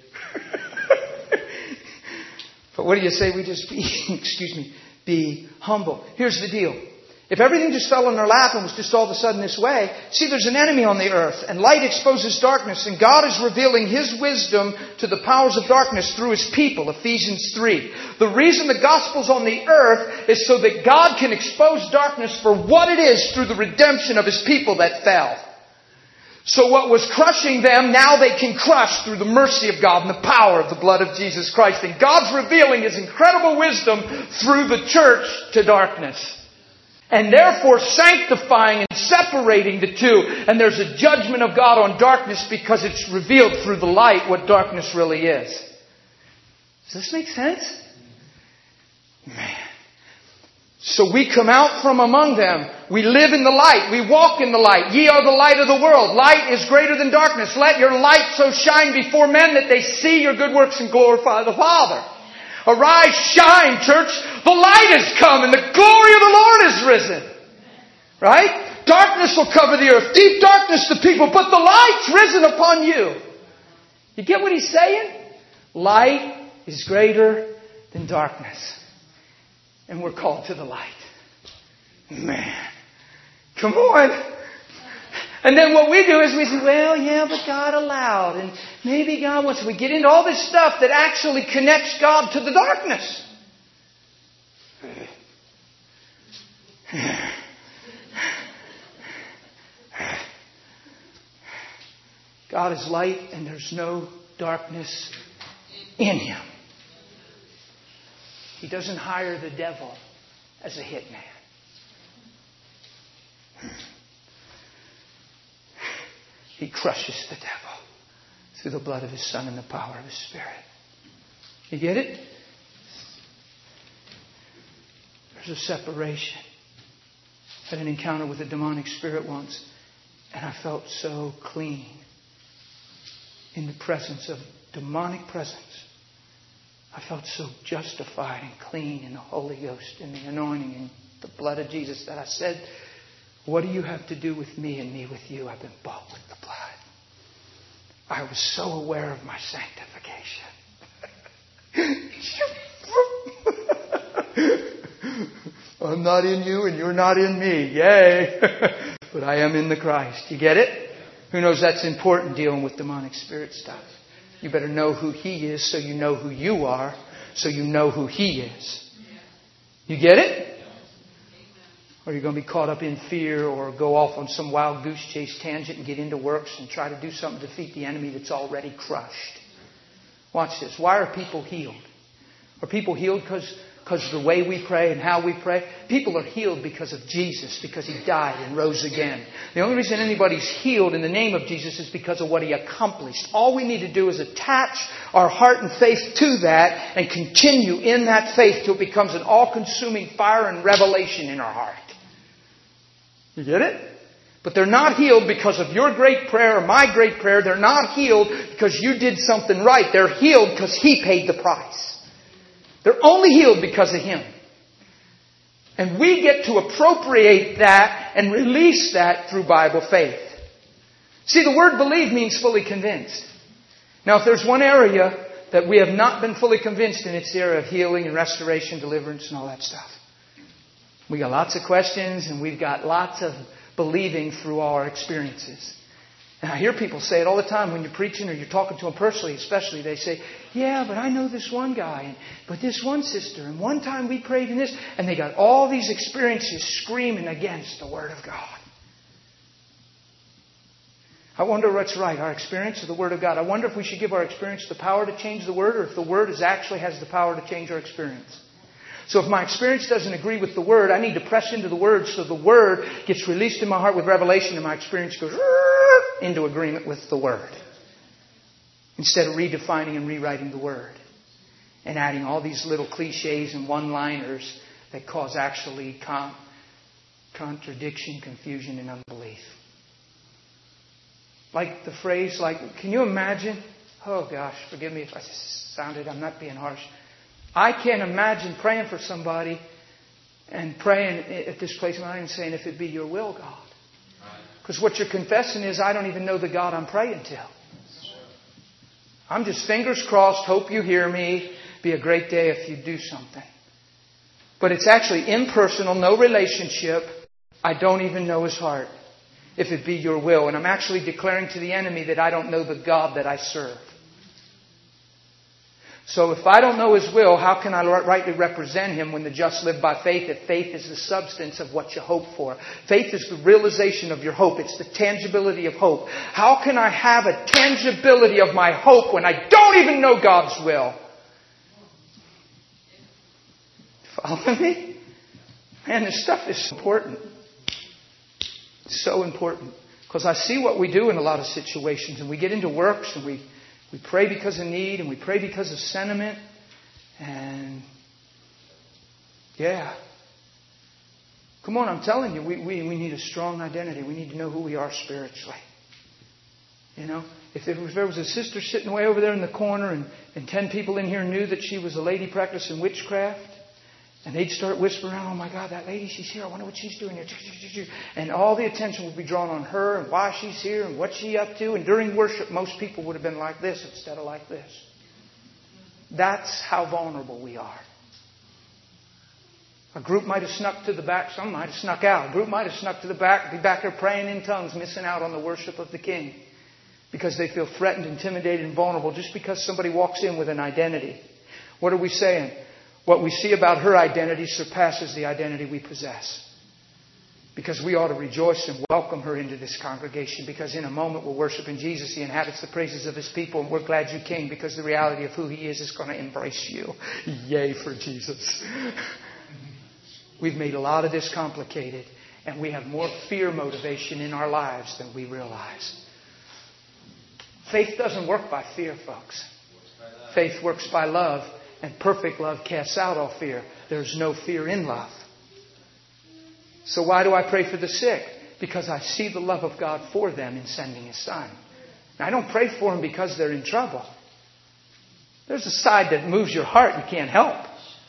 But what do you say we just be, be humble? Here's the deal. If everything just fell on our lap and was just all of a sudden this way, see, there's an enemy on the earth, and light exposes darkness, and God is revealing His wisdom to the powers of darkness through His people, Ephesians 3. The reason the gospel's on the earth is so that God can expose darkness for what it is through the redemption of His people that fell. So what was crushing them, now they can crush through the mercy of God and the power of the blood of Jesus Christ. And God's revealing His incredible wisdom through the church to darkness. And therefore sanctifying and separating the two. And there's a judgment of God on darkness because it's revealed through the light what darkness really is. Does this make sense? Man. So we come out from among them. We live in the light. We walk in the light. Ye are the light of the world. Light is greater than darkness. Let your light so shine before men that they see your good works and glorify the Father. Arise, shine, church. The light has come and the glory of the Lord is risen. Right? Darkness will cover the earth. Deep darkness the people. But the light's risen upon you. You get what he's saying? Light is greater than darkness. And we're called to the light. Man. Come on. And then what we do is we say, well, yeah, but God allowed. And maybe God wants. We get into all this stuff that actually connects God to the darkness. God is light and there's no darkness in Him. He doesn't hire the devil as a hitman. He crushes the devil through the blood of His Son and the power of His Spirit. You get it? There's a separation. I had an encounter with a demonic spirit once, and I felt so clean in the presence of demonic presence. I felt so justified and clean in the Holy Ghost and the anointing and the blood of Jesus that I said, what do you have to do with me and me with you? I've been bought with the blood. I was so aware of my sanctification. I'm not in you and you're not in me. Yay. But I am in the Christ. You get it? Who knows that's important dealing with demonic spirit stuff. You better know who He is so you know who you are, so you know who He is. You get it? Or you're going to be caught up in fear or go off on some wild goose chase tangent and get into works and try to do something to defeat the enemy that's already crushed. Watch this. Why are people healed? Are people healed because of the way we pray and how we pray? People are healed because of Jesus, because He died and rose again. The only reason anybody's healed in the name of Jesus is because of what He accomplished. All we need to do is attach our heart and faith to that and continue in that faith till it becomes an all-consuming fire and revelation in our heart. You get it? But they're not healed because of your great prayer or my great prayer. They're not healed because you did something right. They're healed because He paid the price. They're only healed because of Him. And we get to appropriate that and release that through Bible faith. See, the word believe means fully convinced. Now, if there's one area that we have not been fully convinced in, it's the area of healing and restoration, deliverance and all that stuff. We got lots of questions and we've got lots of believing through our experiences. And I hear people say it all the time when you're preaching or you're talking to them personally, especially. They say, yeah, but I know this one guy, but this one sister, and one time we prayed in this, and they got all these experiences screaming against the Word of God. I wonder what's right, our experience or the Word of God. I wonder if we should give our experience the power to change the Word, or if the Word actually has the power to change our experience. So if my experience doesn't agree with the Word, I need to press into the Word so the Word gets released in my heart with revelation and my experience goes into agreement with the Word. Instead of redefining and rewriting the Word and adding all these little cliches and one-liners that cause actually contradiction, confusion, and unbelief. Like the phrase, can you imagine? Oh gosh, forgive me if I sounded, I'm not being harsh. I can't imagine praying for somebody and praying at this place of mine and saying, if it be your will, God. Because what you're confessing is, I don't even know the God I'm praying to. I'm just fingers crossed, hope you hear me. Be a great day if you do something. But it's actually impersonal, no relationship. I don't even know His heart. If it be your will. And I'm actually declaring to the enemy that I don't know the God that I serve. So if I don't know His will, how can I rightly represent Him when the just live by faith? If faith is the substance of what you hope for. Faith is the realization of your hope. It's the tangibility of hope. How can I have a tangibility of my hope when I don't even know God's will? Follow me? Man, this stuff is important. It's so important. Because I see what we do in a lot of situations. And we get into works and we pray because of need and we pray because of sentiment. And yeah. Come on, I'm telling you, we need a strong identity. We need to know who we are spiritually. You know, if there was a sister sitting way over there in the corner and 10 people in here knew that she was a lady practicing witchcraft, and they'd start whispering around, oh my God, that lady, she's here. I wonder what she's doing here. And all the attention would be drawn on her and why she's here and what she's up to. And during worship, most people would have been like this instead of like this. That's how vulnerable we are. A group might have snuck to the back. Some might have snuck out. A group might have snuck to the back, be back there praying in tongues, missing out on the worship of the King. Because they feel threatened, intimidated, and vulnerable just because somebody walks in with an identity. What are we saying? What we see about her identity surpasses the identity we possess. Because we ought to rejoice and welcome her into this congregation. Because in a moment we're worshiping Jesus. He inhabits the praises of His people. And we're glad you came because the reality of who He is going to embrace you. Yay for Jesus. We've made a lot of this complicated. And we have more fear motivation in our lives than we realize. Faith doesn't work by fear, folks. Faith works by love. And perfect love casts out all fear. There's no fear in love. So why do I pray for the sick? Because I see the love of God for them in sending His Son. Now, I don't pray for them because they're in trouble. There's a side that moves your heart you can't help.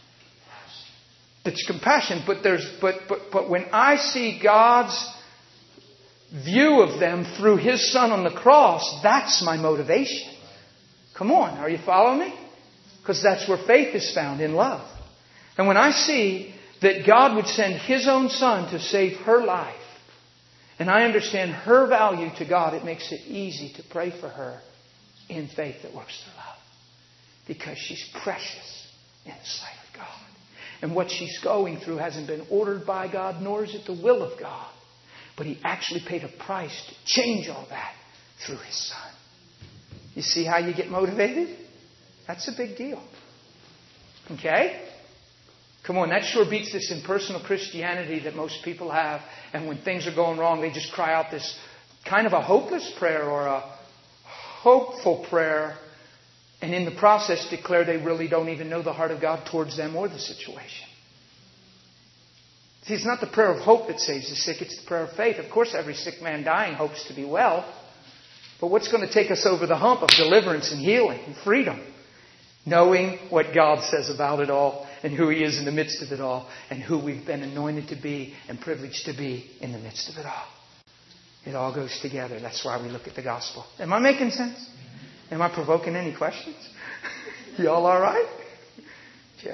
It's compassion. But when I see God's view of them through His Son on the cross, that's my motivation. Come on, are you following me? Because that's where faith is found, in love. And when I see that God would send His own Son to save her life, and I understand her value to God, it makes it easy to pray for her in faith that works through love. Because she's precious in the sight of God. And what she's going through hasn't been ordered by God, nor is it the will of God. But He actually paid a price to change all that through His Son. You see how you get motivated? That's a big deal. Okay? Come on, that sure beats this impersonal Christianity that most people have. And when things are going wrong, they just cry out this kind of a hopeless prayer or a hopeful prayer. And in the process declare they really don't even know the heart of God towards them or the situation. See, it's not the prayer of hope that saves the sick. It's the prayer of faith. Of course, every sick man dying hopes to be well. But what's going to take us over the hump of deliverance and healing and freedom? Knowing what God says about it all and who He is in the midst of it all and who we've been anointed to be and privileged to be in the midst of it all. It all goes together. That's why we look at the gospel. Am I making sense? Am I provoking any questions? Y'all all right? Okay.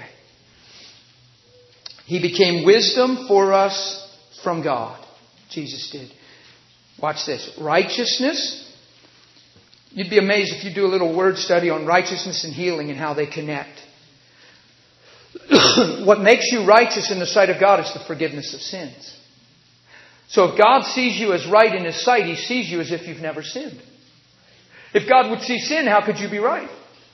He became wisdom for us from God. Jesus did. Watch this. Righteousness. You'd be amazed if you do a little word study on righteousness and healing and how they connect. What makes you righteous in the sight of God is the forgiveness of sins. So if God sees you as right in His sight, He sees you as if you've never sinned. If God would see sin, how could you be right?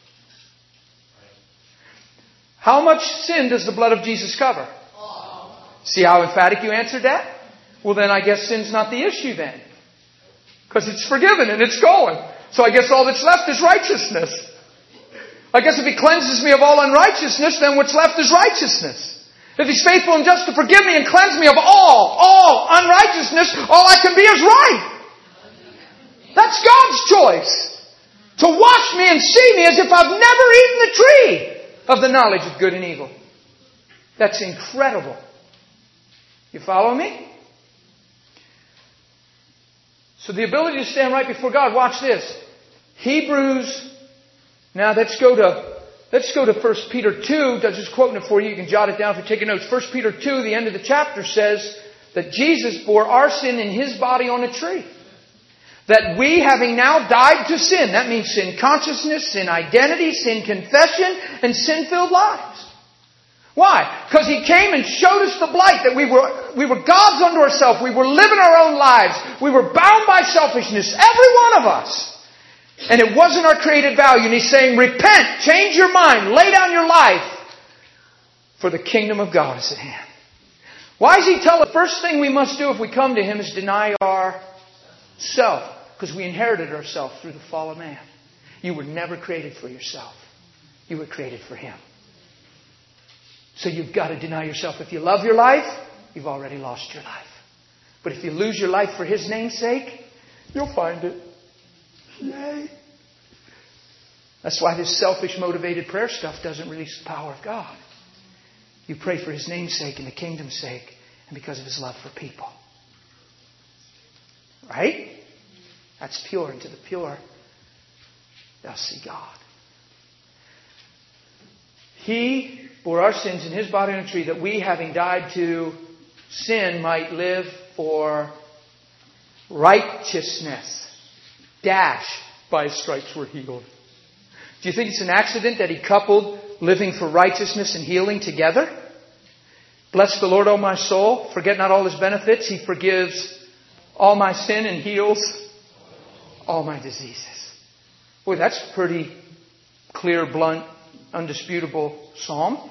How much sin does the blood of Jesus cover? See how emphatic you answered that? Well, then I guess sin's not the issue then. Because it's forgiven and it's going. So I guess all that's left is righteousness. I guess if He cleanses me of all unrighteousness, then what's left is righteousness. If He's faithful and just to forgive me and cleanse me of all unrighteousness, all I can be is right. That's God's choice. To wash me and see me as if I've never eaten the tree of the knowledge of good and evil. That's incredible. You follow me? So the ability to stand right before God, watch this. Hebrews, now let's go to 1 Peter 2. I'm just quoting it for you. You can jot it down if you're taking notes. 1 Peter 2, the end of the chapter says that Jesus bore our sin in His body on a tree. That we, having now died to sin, that means sin consciousness, sin identity, sin confession, and sin-filled lives. Why? Because He came and showed us the blight that we were gods unto ourselves. We were living our own lives. We were bound by selfishness. Every one of us. And it wasn't our created value. And He's saying, repent, change your mind, lay down your life, for the kingdom of God is at hand. Why does He tell us the first thing we must do if we come to Him is deny ourself? Because we inherited ourselves through the fall of man. You were never created for yourself. You were created for Him. So you've got to deny yourself. If you love your life, you've already lost your life. But if you lose your life for His name's sake, you'll find it. Yay. That's why this selfish motivated prayer stuff doesn't release the power of God. You pray for His name's sake and the kingdom's sake and because of His love for people. Right? That's pure. And to the pure, they'll see God. He bore our sins in His body on a tree that we, having died to sin, might live for righteousness. Dash, by His stripes we're healed. Do you think it's an accident that He coupled living for righteousness and healing together? Bless the Lord, O my soul. Forget not all His benefits. He forgives all my sin and heals all my diseases. Boy, that's a pretty clear, blunt, undisputable psalm.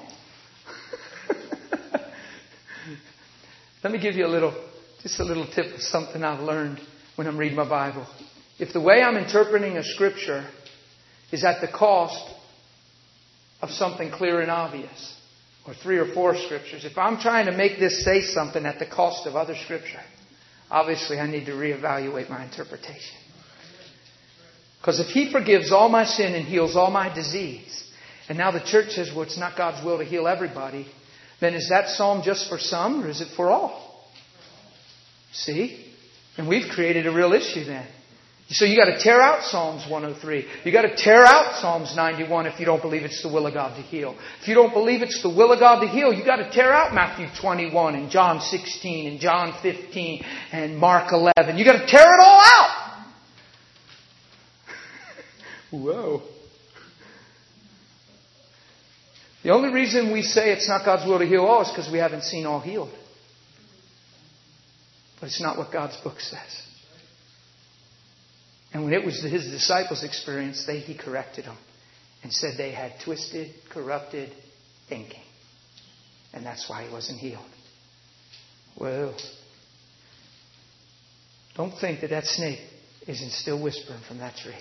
Let me give you just a little tip of something I've learned when I'm reading my Bible. If the way I'm interpreting a scripture is at the cost of something clear and obvious, or 3 or 4 scriptures, if I'm trying to make this say something at the cost of other scripture, obviously I need to reevaluate my interpretation. Because if He forgives all my sin and heals all my disease, and now the church says, well, it's not God's will to heal everybody, then is that psalm just for some or is it for all? See? And we've created a real issue then. So you got to tear out Psalms 103. You got to tear out Psalms 91 if you don't believe it's the will of God to heal. If you don't believe it's the will of God to heal, you got to tear out Matthew 21 and John 16 and John 15 and Mark 11. You got to tear it all out. Whoa. The only reason we say it's not God's will to heal all is because we haven't seen all healed. But it's not what God's book says. And when it was His disciples' experience, He corrected them and said they had twisted, corrupted thinking. And that's why He wasn't healed. Well, don't think that snake isn't still whispering from that tree.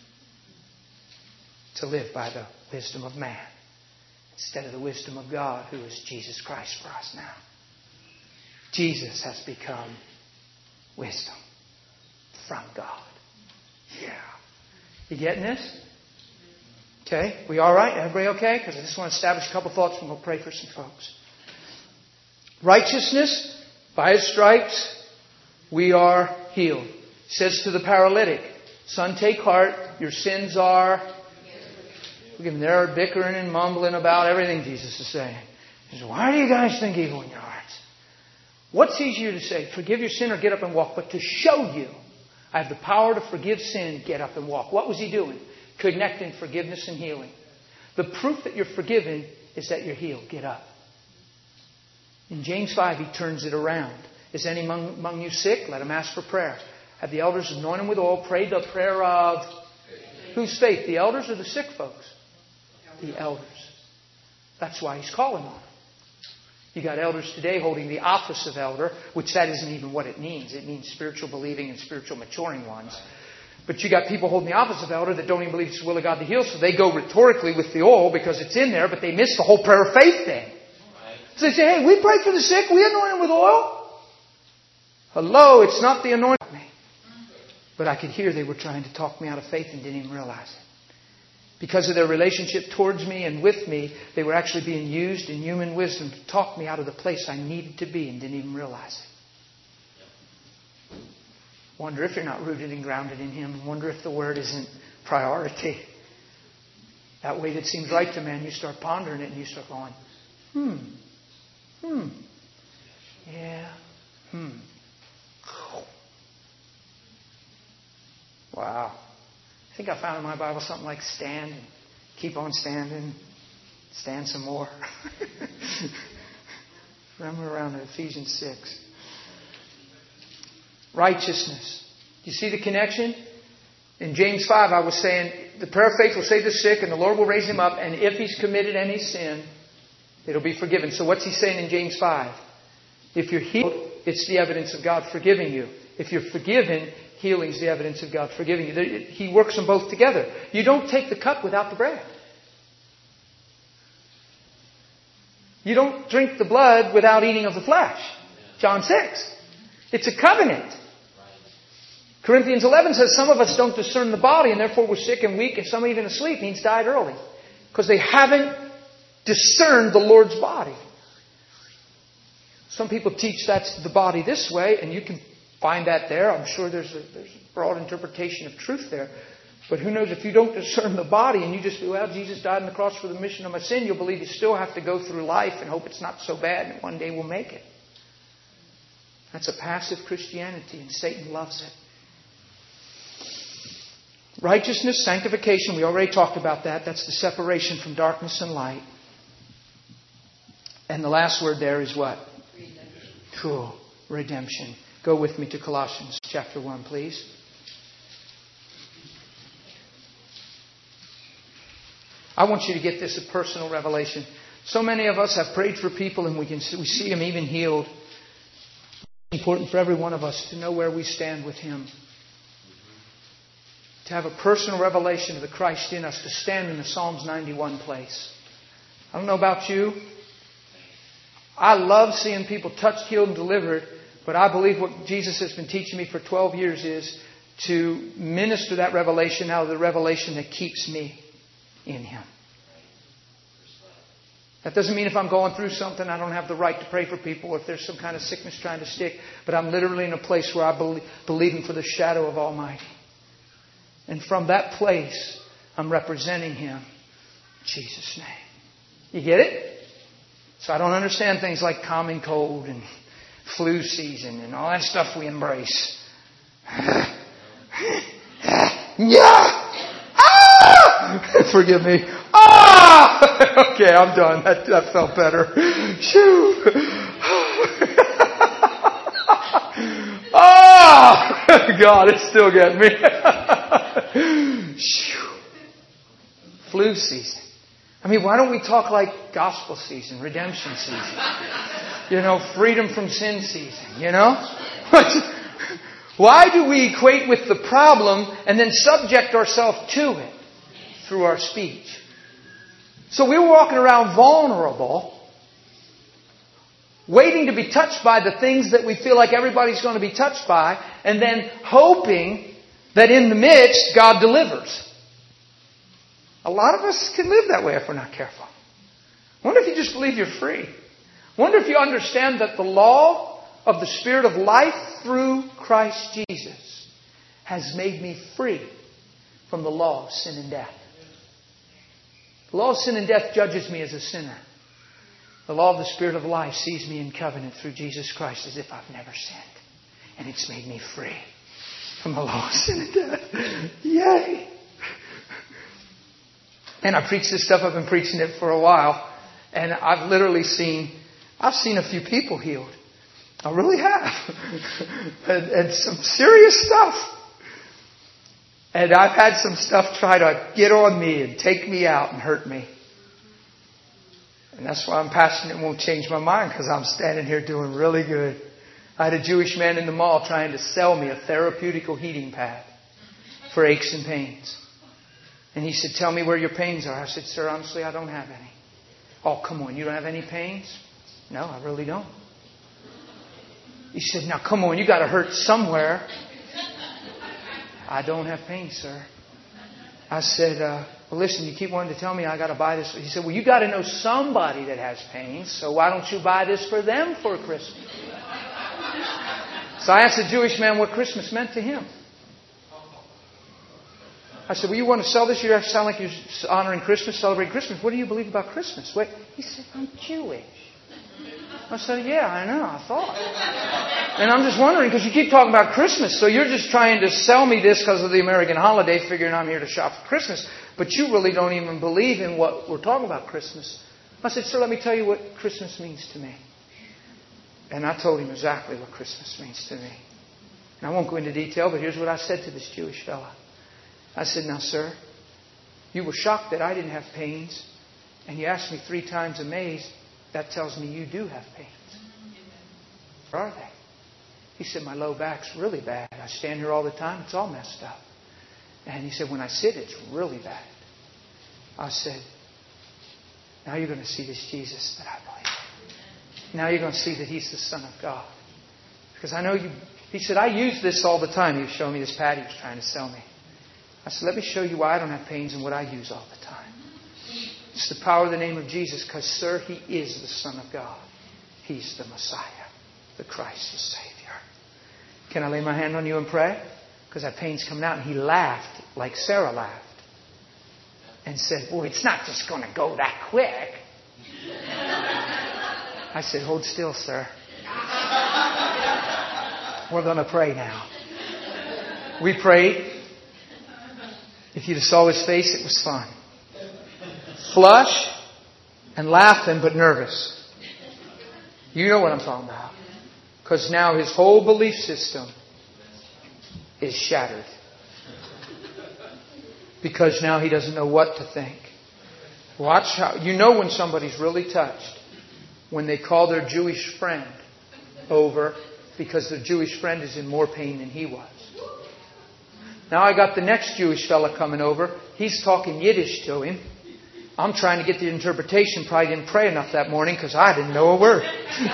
To live by the wisdom of man instead of the wisdom of God, who is Jesus Christ for us now. Jesus has become wisdom from God. Yeah. You getting this? Okay. We all right? Everybody okay? Because I just want to establish a couple thoughts and we'll pray for some folks. Righteousness, by His stripes, we are healed. He says to the paralytic, son, take heart, your sins are... They're bickering and mumbling about everything Jesus is saying. He says, why do you guys think evil in your hearts? What's easier to say? Forgive your sin or get up and walk. But to show you I have the power to forgive sin, get up and walk. What was He doing? Connecting forgiveness and healing. The proof that you're forgiven is that you're healed. Get up. In James 5, He turns it around. Is any among you sick? Let him ask for prayer. Have the elders anoint him with oil. Pray the prayer of... Whose faith? The elders or the sick folks? The elders. That's why He's calling on them. You got elders today holding the office of elder, which that isn't even what it means. It means spiritual believing and spiritual maturing ones. But you got people holding the office of elder that don't even believe it's the will of God to heal, so they go rhetorically with the oil because it's in there, but they miss the whole prayer of faith thing. So they say, hey, we pray for the sick, we anoint them with oil. Hello, it's not the anointing. But I could hear they were trying to talk me out of faith and didn't even realize it. Because of their relationship towards me and with me, they were actually being used in human wisdom to talk me out of the place I needed to be and didn't even realize it. Wonder if you're not rooted and grounded in Him. Wonder if the Word isn't priority. That way that seems right to man, you start pondering it and you start going, yeah, Wow. I think I found in my Bible something like stand and keep on standing. Stand some more. Remember around Ephesians 6. Righteousness. Do you see the connection? In James 5, I was saying, the prayer of faith will save the sick and the Lord will raise him up. And if he's committed any sin, it'll be forgiven. So what's he saying in James 5? If you're healed, it's the evidence of God forgiving you. If you're forgiven, healing's the evidence of God forgiving you. He works them both together. You don't take the cup without the bread. You don't drink the blood without eating of the flesh. John 6. It's a covenant. Corinthians 11 says some of us don't discern the body and therefore we're sick and weak and some even asleep. Means died early. Because they haven't discerned the Lord's body. Some people teach that's the body this way, and you can find that there. I'm sure there's a broad interpretation of truth there. But who knows, if you don't discern the body and you just, well, Jesus died on the cross for the remission of my sin, you'll believe you still have to go through life and hope it's not so bad and one day we'll make it. That's a passive Christianity, and Satan loves it. Righteousness, sanctification, we already talked about that. That's the separation from darkness and light. And the last word there is what? Cool. Redemption. Go with me to Colossians chapter 1, please. I want you to get this a personal revelation. So many of us have prayed for people and we see them even healed. It's important for every one of us to know where we stand with Him. To have a personal revelation of the Christ in us. To stand in the Psalms 91 place. I don't know about you. I love seeing people touched, healed, and delivered. But I believe what Jesus has been teaching me for 12 years is to minister that revelation out of the revelation that keeps me in Him. That doesn't mean if I'm going through something, I don't have the right to pray for people, or if there's some kind of sickness trying to stick. But I'm literally in a place where I believe for the shadow of Almighty. And from that place, I'm representing Him in Jesus' name. You get it? So I don't understand things like common cold and flu season and all that stuff we embrace. Forgive me. Okay, I'm done. That felt better. Shoo. God, it's still getting me. Flu season. I mean, why don't we talk like gospel season, redemption season? Freedom from sin season, Why do we equate with the problem and then subject ourselves to it through our speech? So we're walking around vulnerable, waiting to be touched by the things that we feel like everybody's going to be touched by, and then hoping that in the midst, God delivers. A lot of us can live that way if we're not careful. Wonder if you just believe you're free. Wonder if you understand that the law of the Spirit of life through Christ Jesus has made me free from the law of sin and death. The law of sin and death judges me as a sinner. The law of the Spirit of life sees me in covenant through Jesus Christ as if I've never sinned. And it's made me free from the law of sin and death. Yay! And I preach this stuff. I've been preaching it for a while. And I've literally seen a few people healed. I really have. and some serious stuff. And I've had some stuff try to get on me and take me out and hurt me. And that's why I'm passionate and won't change my mind, because I'm standing here doing really good. I had a Jewish man in the mall trying to sell me a therapeutical heating pad for aches and pains. And he said, "Tell me where your pains are." I said, "Sir, honestly, I don't have any." "Oh, come on, you don't have any pains?" "No, I really don't." He said, "Now, come on, you got to hurt somewhere." "I don't have pain, sir." I said, "Well, listen, you keep wanting to tell me I got to buy this." He said, "Well, you got to know somebody that has pains, so why don't you buy this for them for Christmas?" So I asked the Jewish man what Christmas meant to him. I said, "Well, you want to sell this? You have to sound like you're honoring Christmas, celebrating Christmas. What do you believe about Christmas?" He said, "I'm Jewish." I said, yeah, I know, I thought. And I'm just wondering, because you keep talking about Christmas, so you're just trying to sell me this because of the American holiday, figuring I'm here to shop for Christmas. But you really don't even believe in what we're talking about Christmas. I said, sir, let me tell you what Christmas means to me. And I told him exactly what Christmas means to me. And I won't go into detail, but here's what I said to this Jewish fella. I said, now, sir, you were shocked that I didn't have pains, and you asked me 3 times amazed. That tells me you do have pains. Where are they? He said, my low back's really bad. I stand here all the time. It's all messed up. And he said, when I sit, it's really bad. I said, now you're going to see this Jesus that I believe. Now you're going to see that He's the Son of God. Because I know you... He said, I use this all the time. He was showing me this pad he was trying to sell me. I said, let me show you why I don't have pains and what I use all the time. It's the power of the name of Jesus, because, sir, He is the Son of God. He's the Messiah, the Christ, the Savior. Can I lay my hand on you and pray? Because that pain's coming out. And he laughed like Sarah laughed and said, boy, it's not just going to go that quick. I said, hold still, sir. We're going to pray now. We prayed. If you'd have saw his face, it was fun. Flush and laughing, but nervous. You know what I'm talking about. Because now his whole belief system is shattered. Because now he doesn't know what to think. Watch how... You know when somebody's really touched. When they call their Jewish friend over because their Jewish friend is in more pain than he was. Now I got the next Jewish fella coming over. He's talking Yiddish to him. I'm trying to get the interpretation. Probably didn't pray enough that morning because I didn't know a word.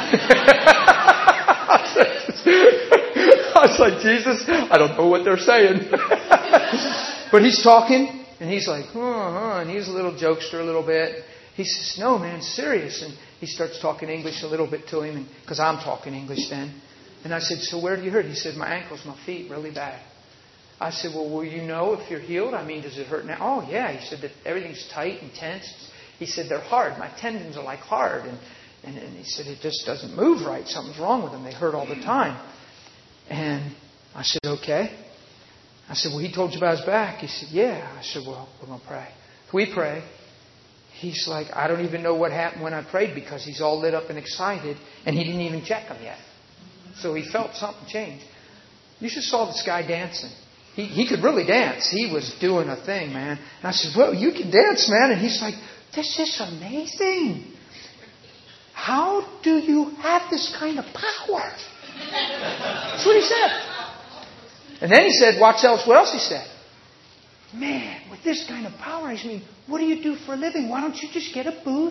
I was like, Jesus, I don't know what they're saying. But he's talking, and he's like, and he's a little jokester a little bit. He says, no, man, serious. And he starts talking English a little bit to him, because I'm talking English then. And I said, so where do you hurt? He said, my ankles, my feet, really bad. I said, well, will you know if you're healed? I mean, does it hurt now? Oh, yeah. He said that everything's tight and tense. He said, they're hard. My tendons are like hard. And he said, it just doesn't move right. Something's wrong with them. They hurt all the time. And I said, okay. I said, well, he told you about his back. He said, yeah. I said, well, we're going to pray. We pray. He's like, I don't even know what happened when I prayed because he's all lit up and excited. And he didn't even check him yet. So he felt something change. You should saw this guy dancing. He could really dance. He was doing a thing, man. And I said, well, you can dance, man. And he's like, this is amazing. How do you have this kind of power? That's what he said. And then he said, watch else. What else he said? Man, with this kind of power, I mean, what do you do for a living? Why don't you just get a booth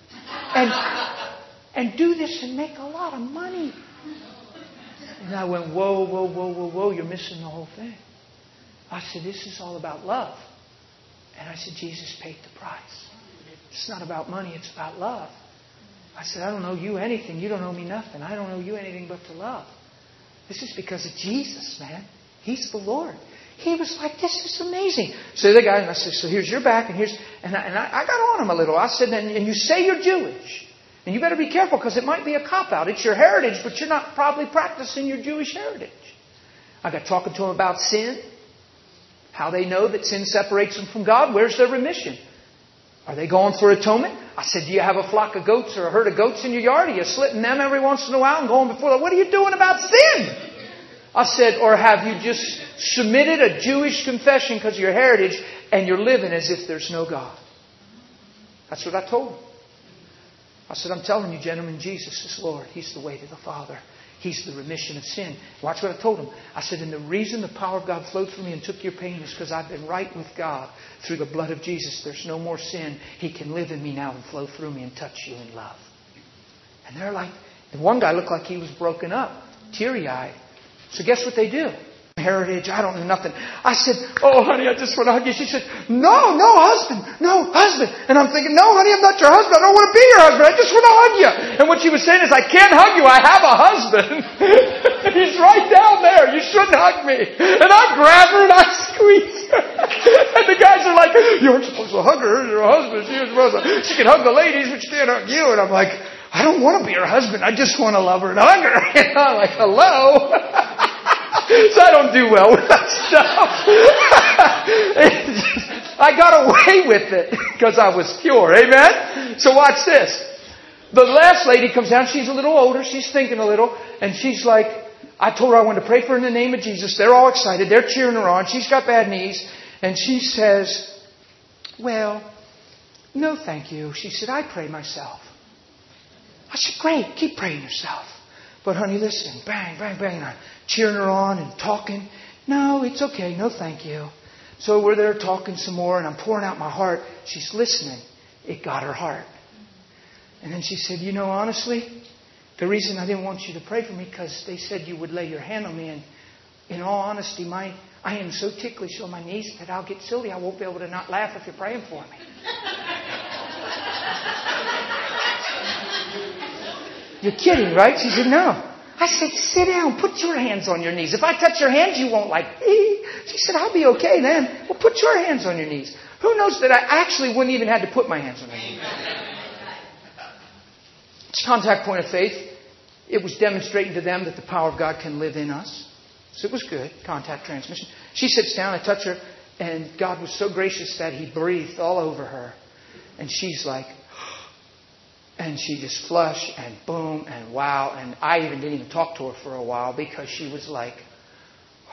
and do this and make a lot of money? And I went, whoa, you're missing the whole thing. I said, this is all about love. And I said, Jesus paid the price. It's not about money, it's about love. I said, I don't owe you anything. You don't owe me nothing. I don't owe you anything but to love. This is because of Jesus, man. He's the Lord. He was like, this is amazing. So the guy, and I said, so here's your back, and here's... And I got on him a little. I said, and you say you're Jewish. And you better be careful because it might be a cop-out. It's your heritage, but you're not probably practicing your Jewish heritage. I got talking to him about sin. How they know that sin separates them from God. Where's their remission? Are they going for atonement? I said, do you have a flock of goats or a herd of goats in your yard? Are you slitting them every once in a while and going before them? What are you doing about sin? I said, or have you just submitted a Jewish confession because of your heritage and you're living as if there's no God? That's what I told him. I said, I'm telling you, gentlemen, Jesus is Lord. He's the way to the Father. He's the remission of sin. Watch what I told him. I said, and the reason the power of God flowed through me and took your pain is because I've been right with God through the blood of Jesus. There's no more sin. He can live in me now and flow through me and touch you in love. And they're like, and one guy looked like he was broken up, teary-eyed. So guess what they do? Heritage, I don't know nothing. I said, oh, honey, I just want to hug you. She said, no, husband. And I'm thinking, no, honey, I'm not your husband. I don't want to be your husband. I just want to hug you. And what she was saying is, I can't hug you. I have a husband. He's right down there. You shouldn't hug me. And I grab her and I squeeze her. And the guys are like, you weren't supposed to hug her. You're a husband. She can hug the ladies, but she can't hug you. And I'm like, I don't want to be her husband. I just want to love her and hug her. And I'm like, hello? So I don't do well with that stuff. I got away with it because I was pure. Amen? So watch this. The last lady comes down. She's a little older. She's thinking a little. And she's like, I told her I wanted to pray for her in the name of Jesus. They're all excited. They're cheering her on. She's got bad knees. And she says, well, no thank you. She said, I pray myself. I said, great. Keep praying yourself. But honey, listen. Bang, bang, bang. And I'm cheering her on and talking. No, it's okay. No thank you. So we're there talking some more. And I'm pouring out my heart. She's listening. It got her heart. And then she said, honestly, the reason I didn't want you to pray for me because they said you would lay your hand on me. And in all honesty, I am so ticklish on my knees that I'll get silly. I won't be able to not laugh if you're praying for me. You're kidding, right? She said, no. I said, sit down. Put your hands on your knees. If I touch your hands, you won't like me. She said, I'll be okay then. Well, put your hands on your knees. Who knows that I actually wouldn't even have to put my hands on my knees. It's contact point of faith. It was demonstrating to them that the power of God can live in us. So it was good. Contact transmission. She sits down. I touch her. And God was so gracious that He breathed all over her. And she's like, and she just flushed and boom and wow. And I even didn't even talk to her for a while because she was like,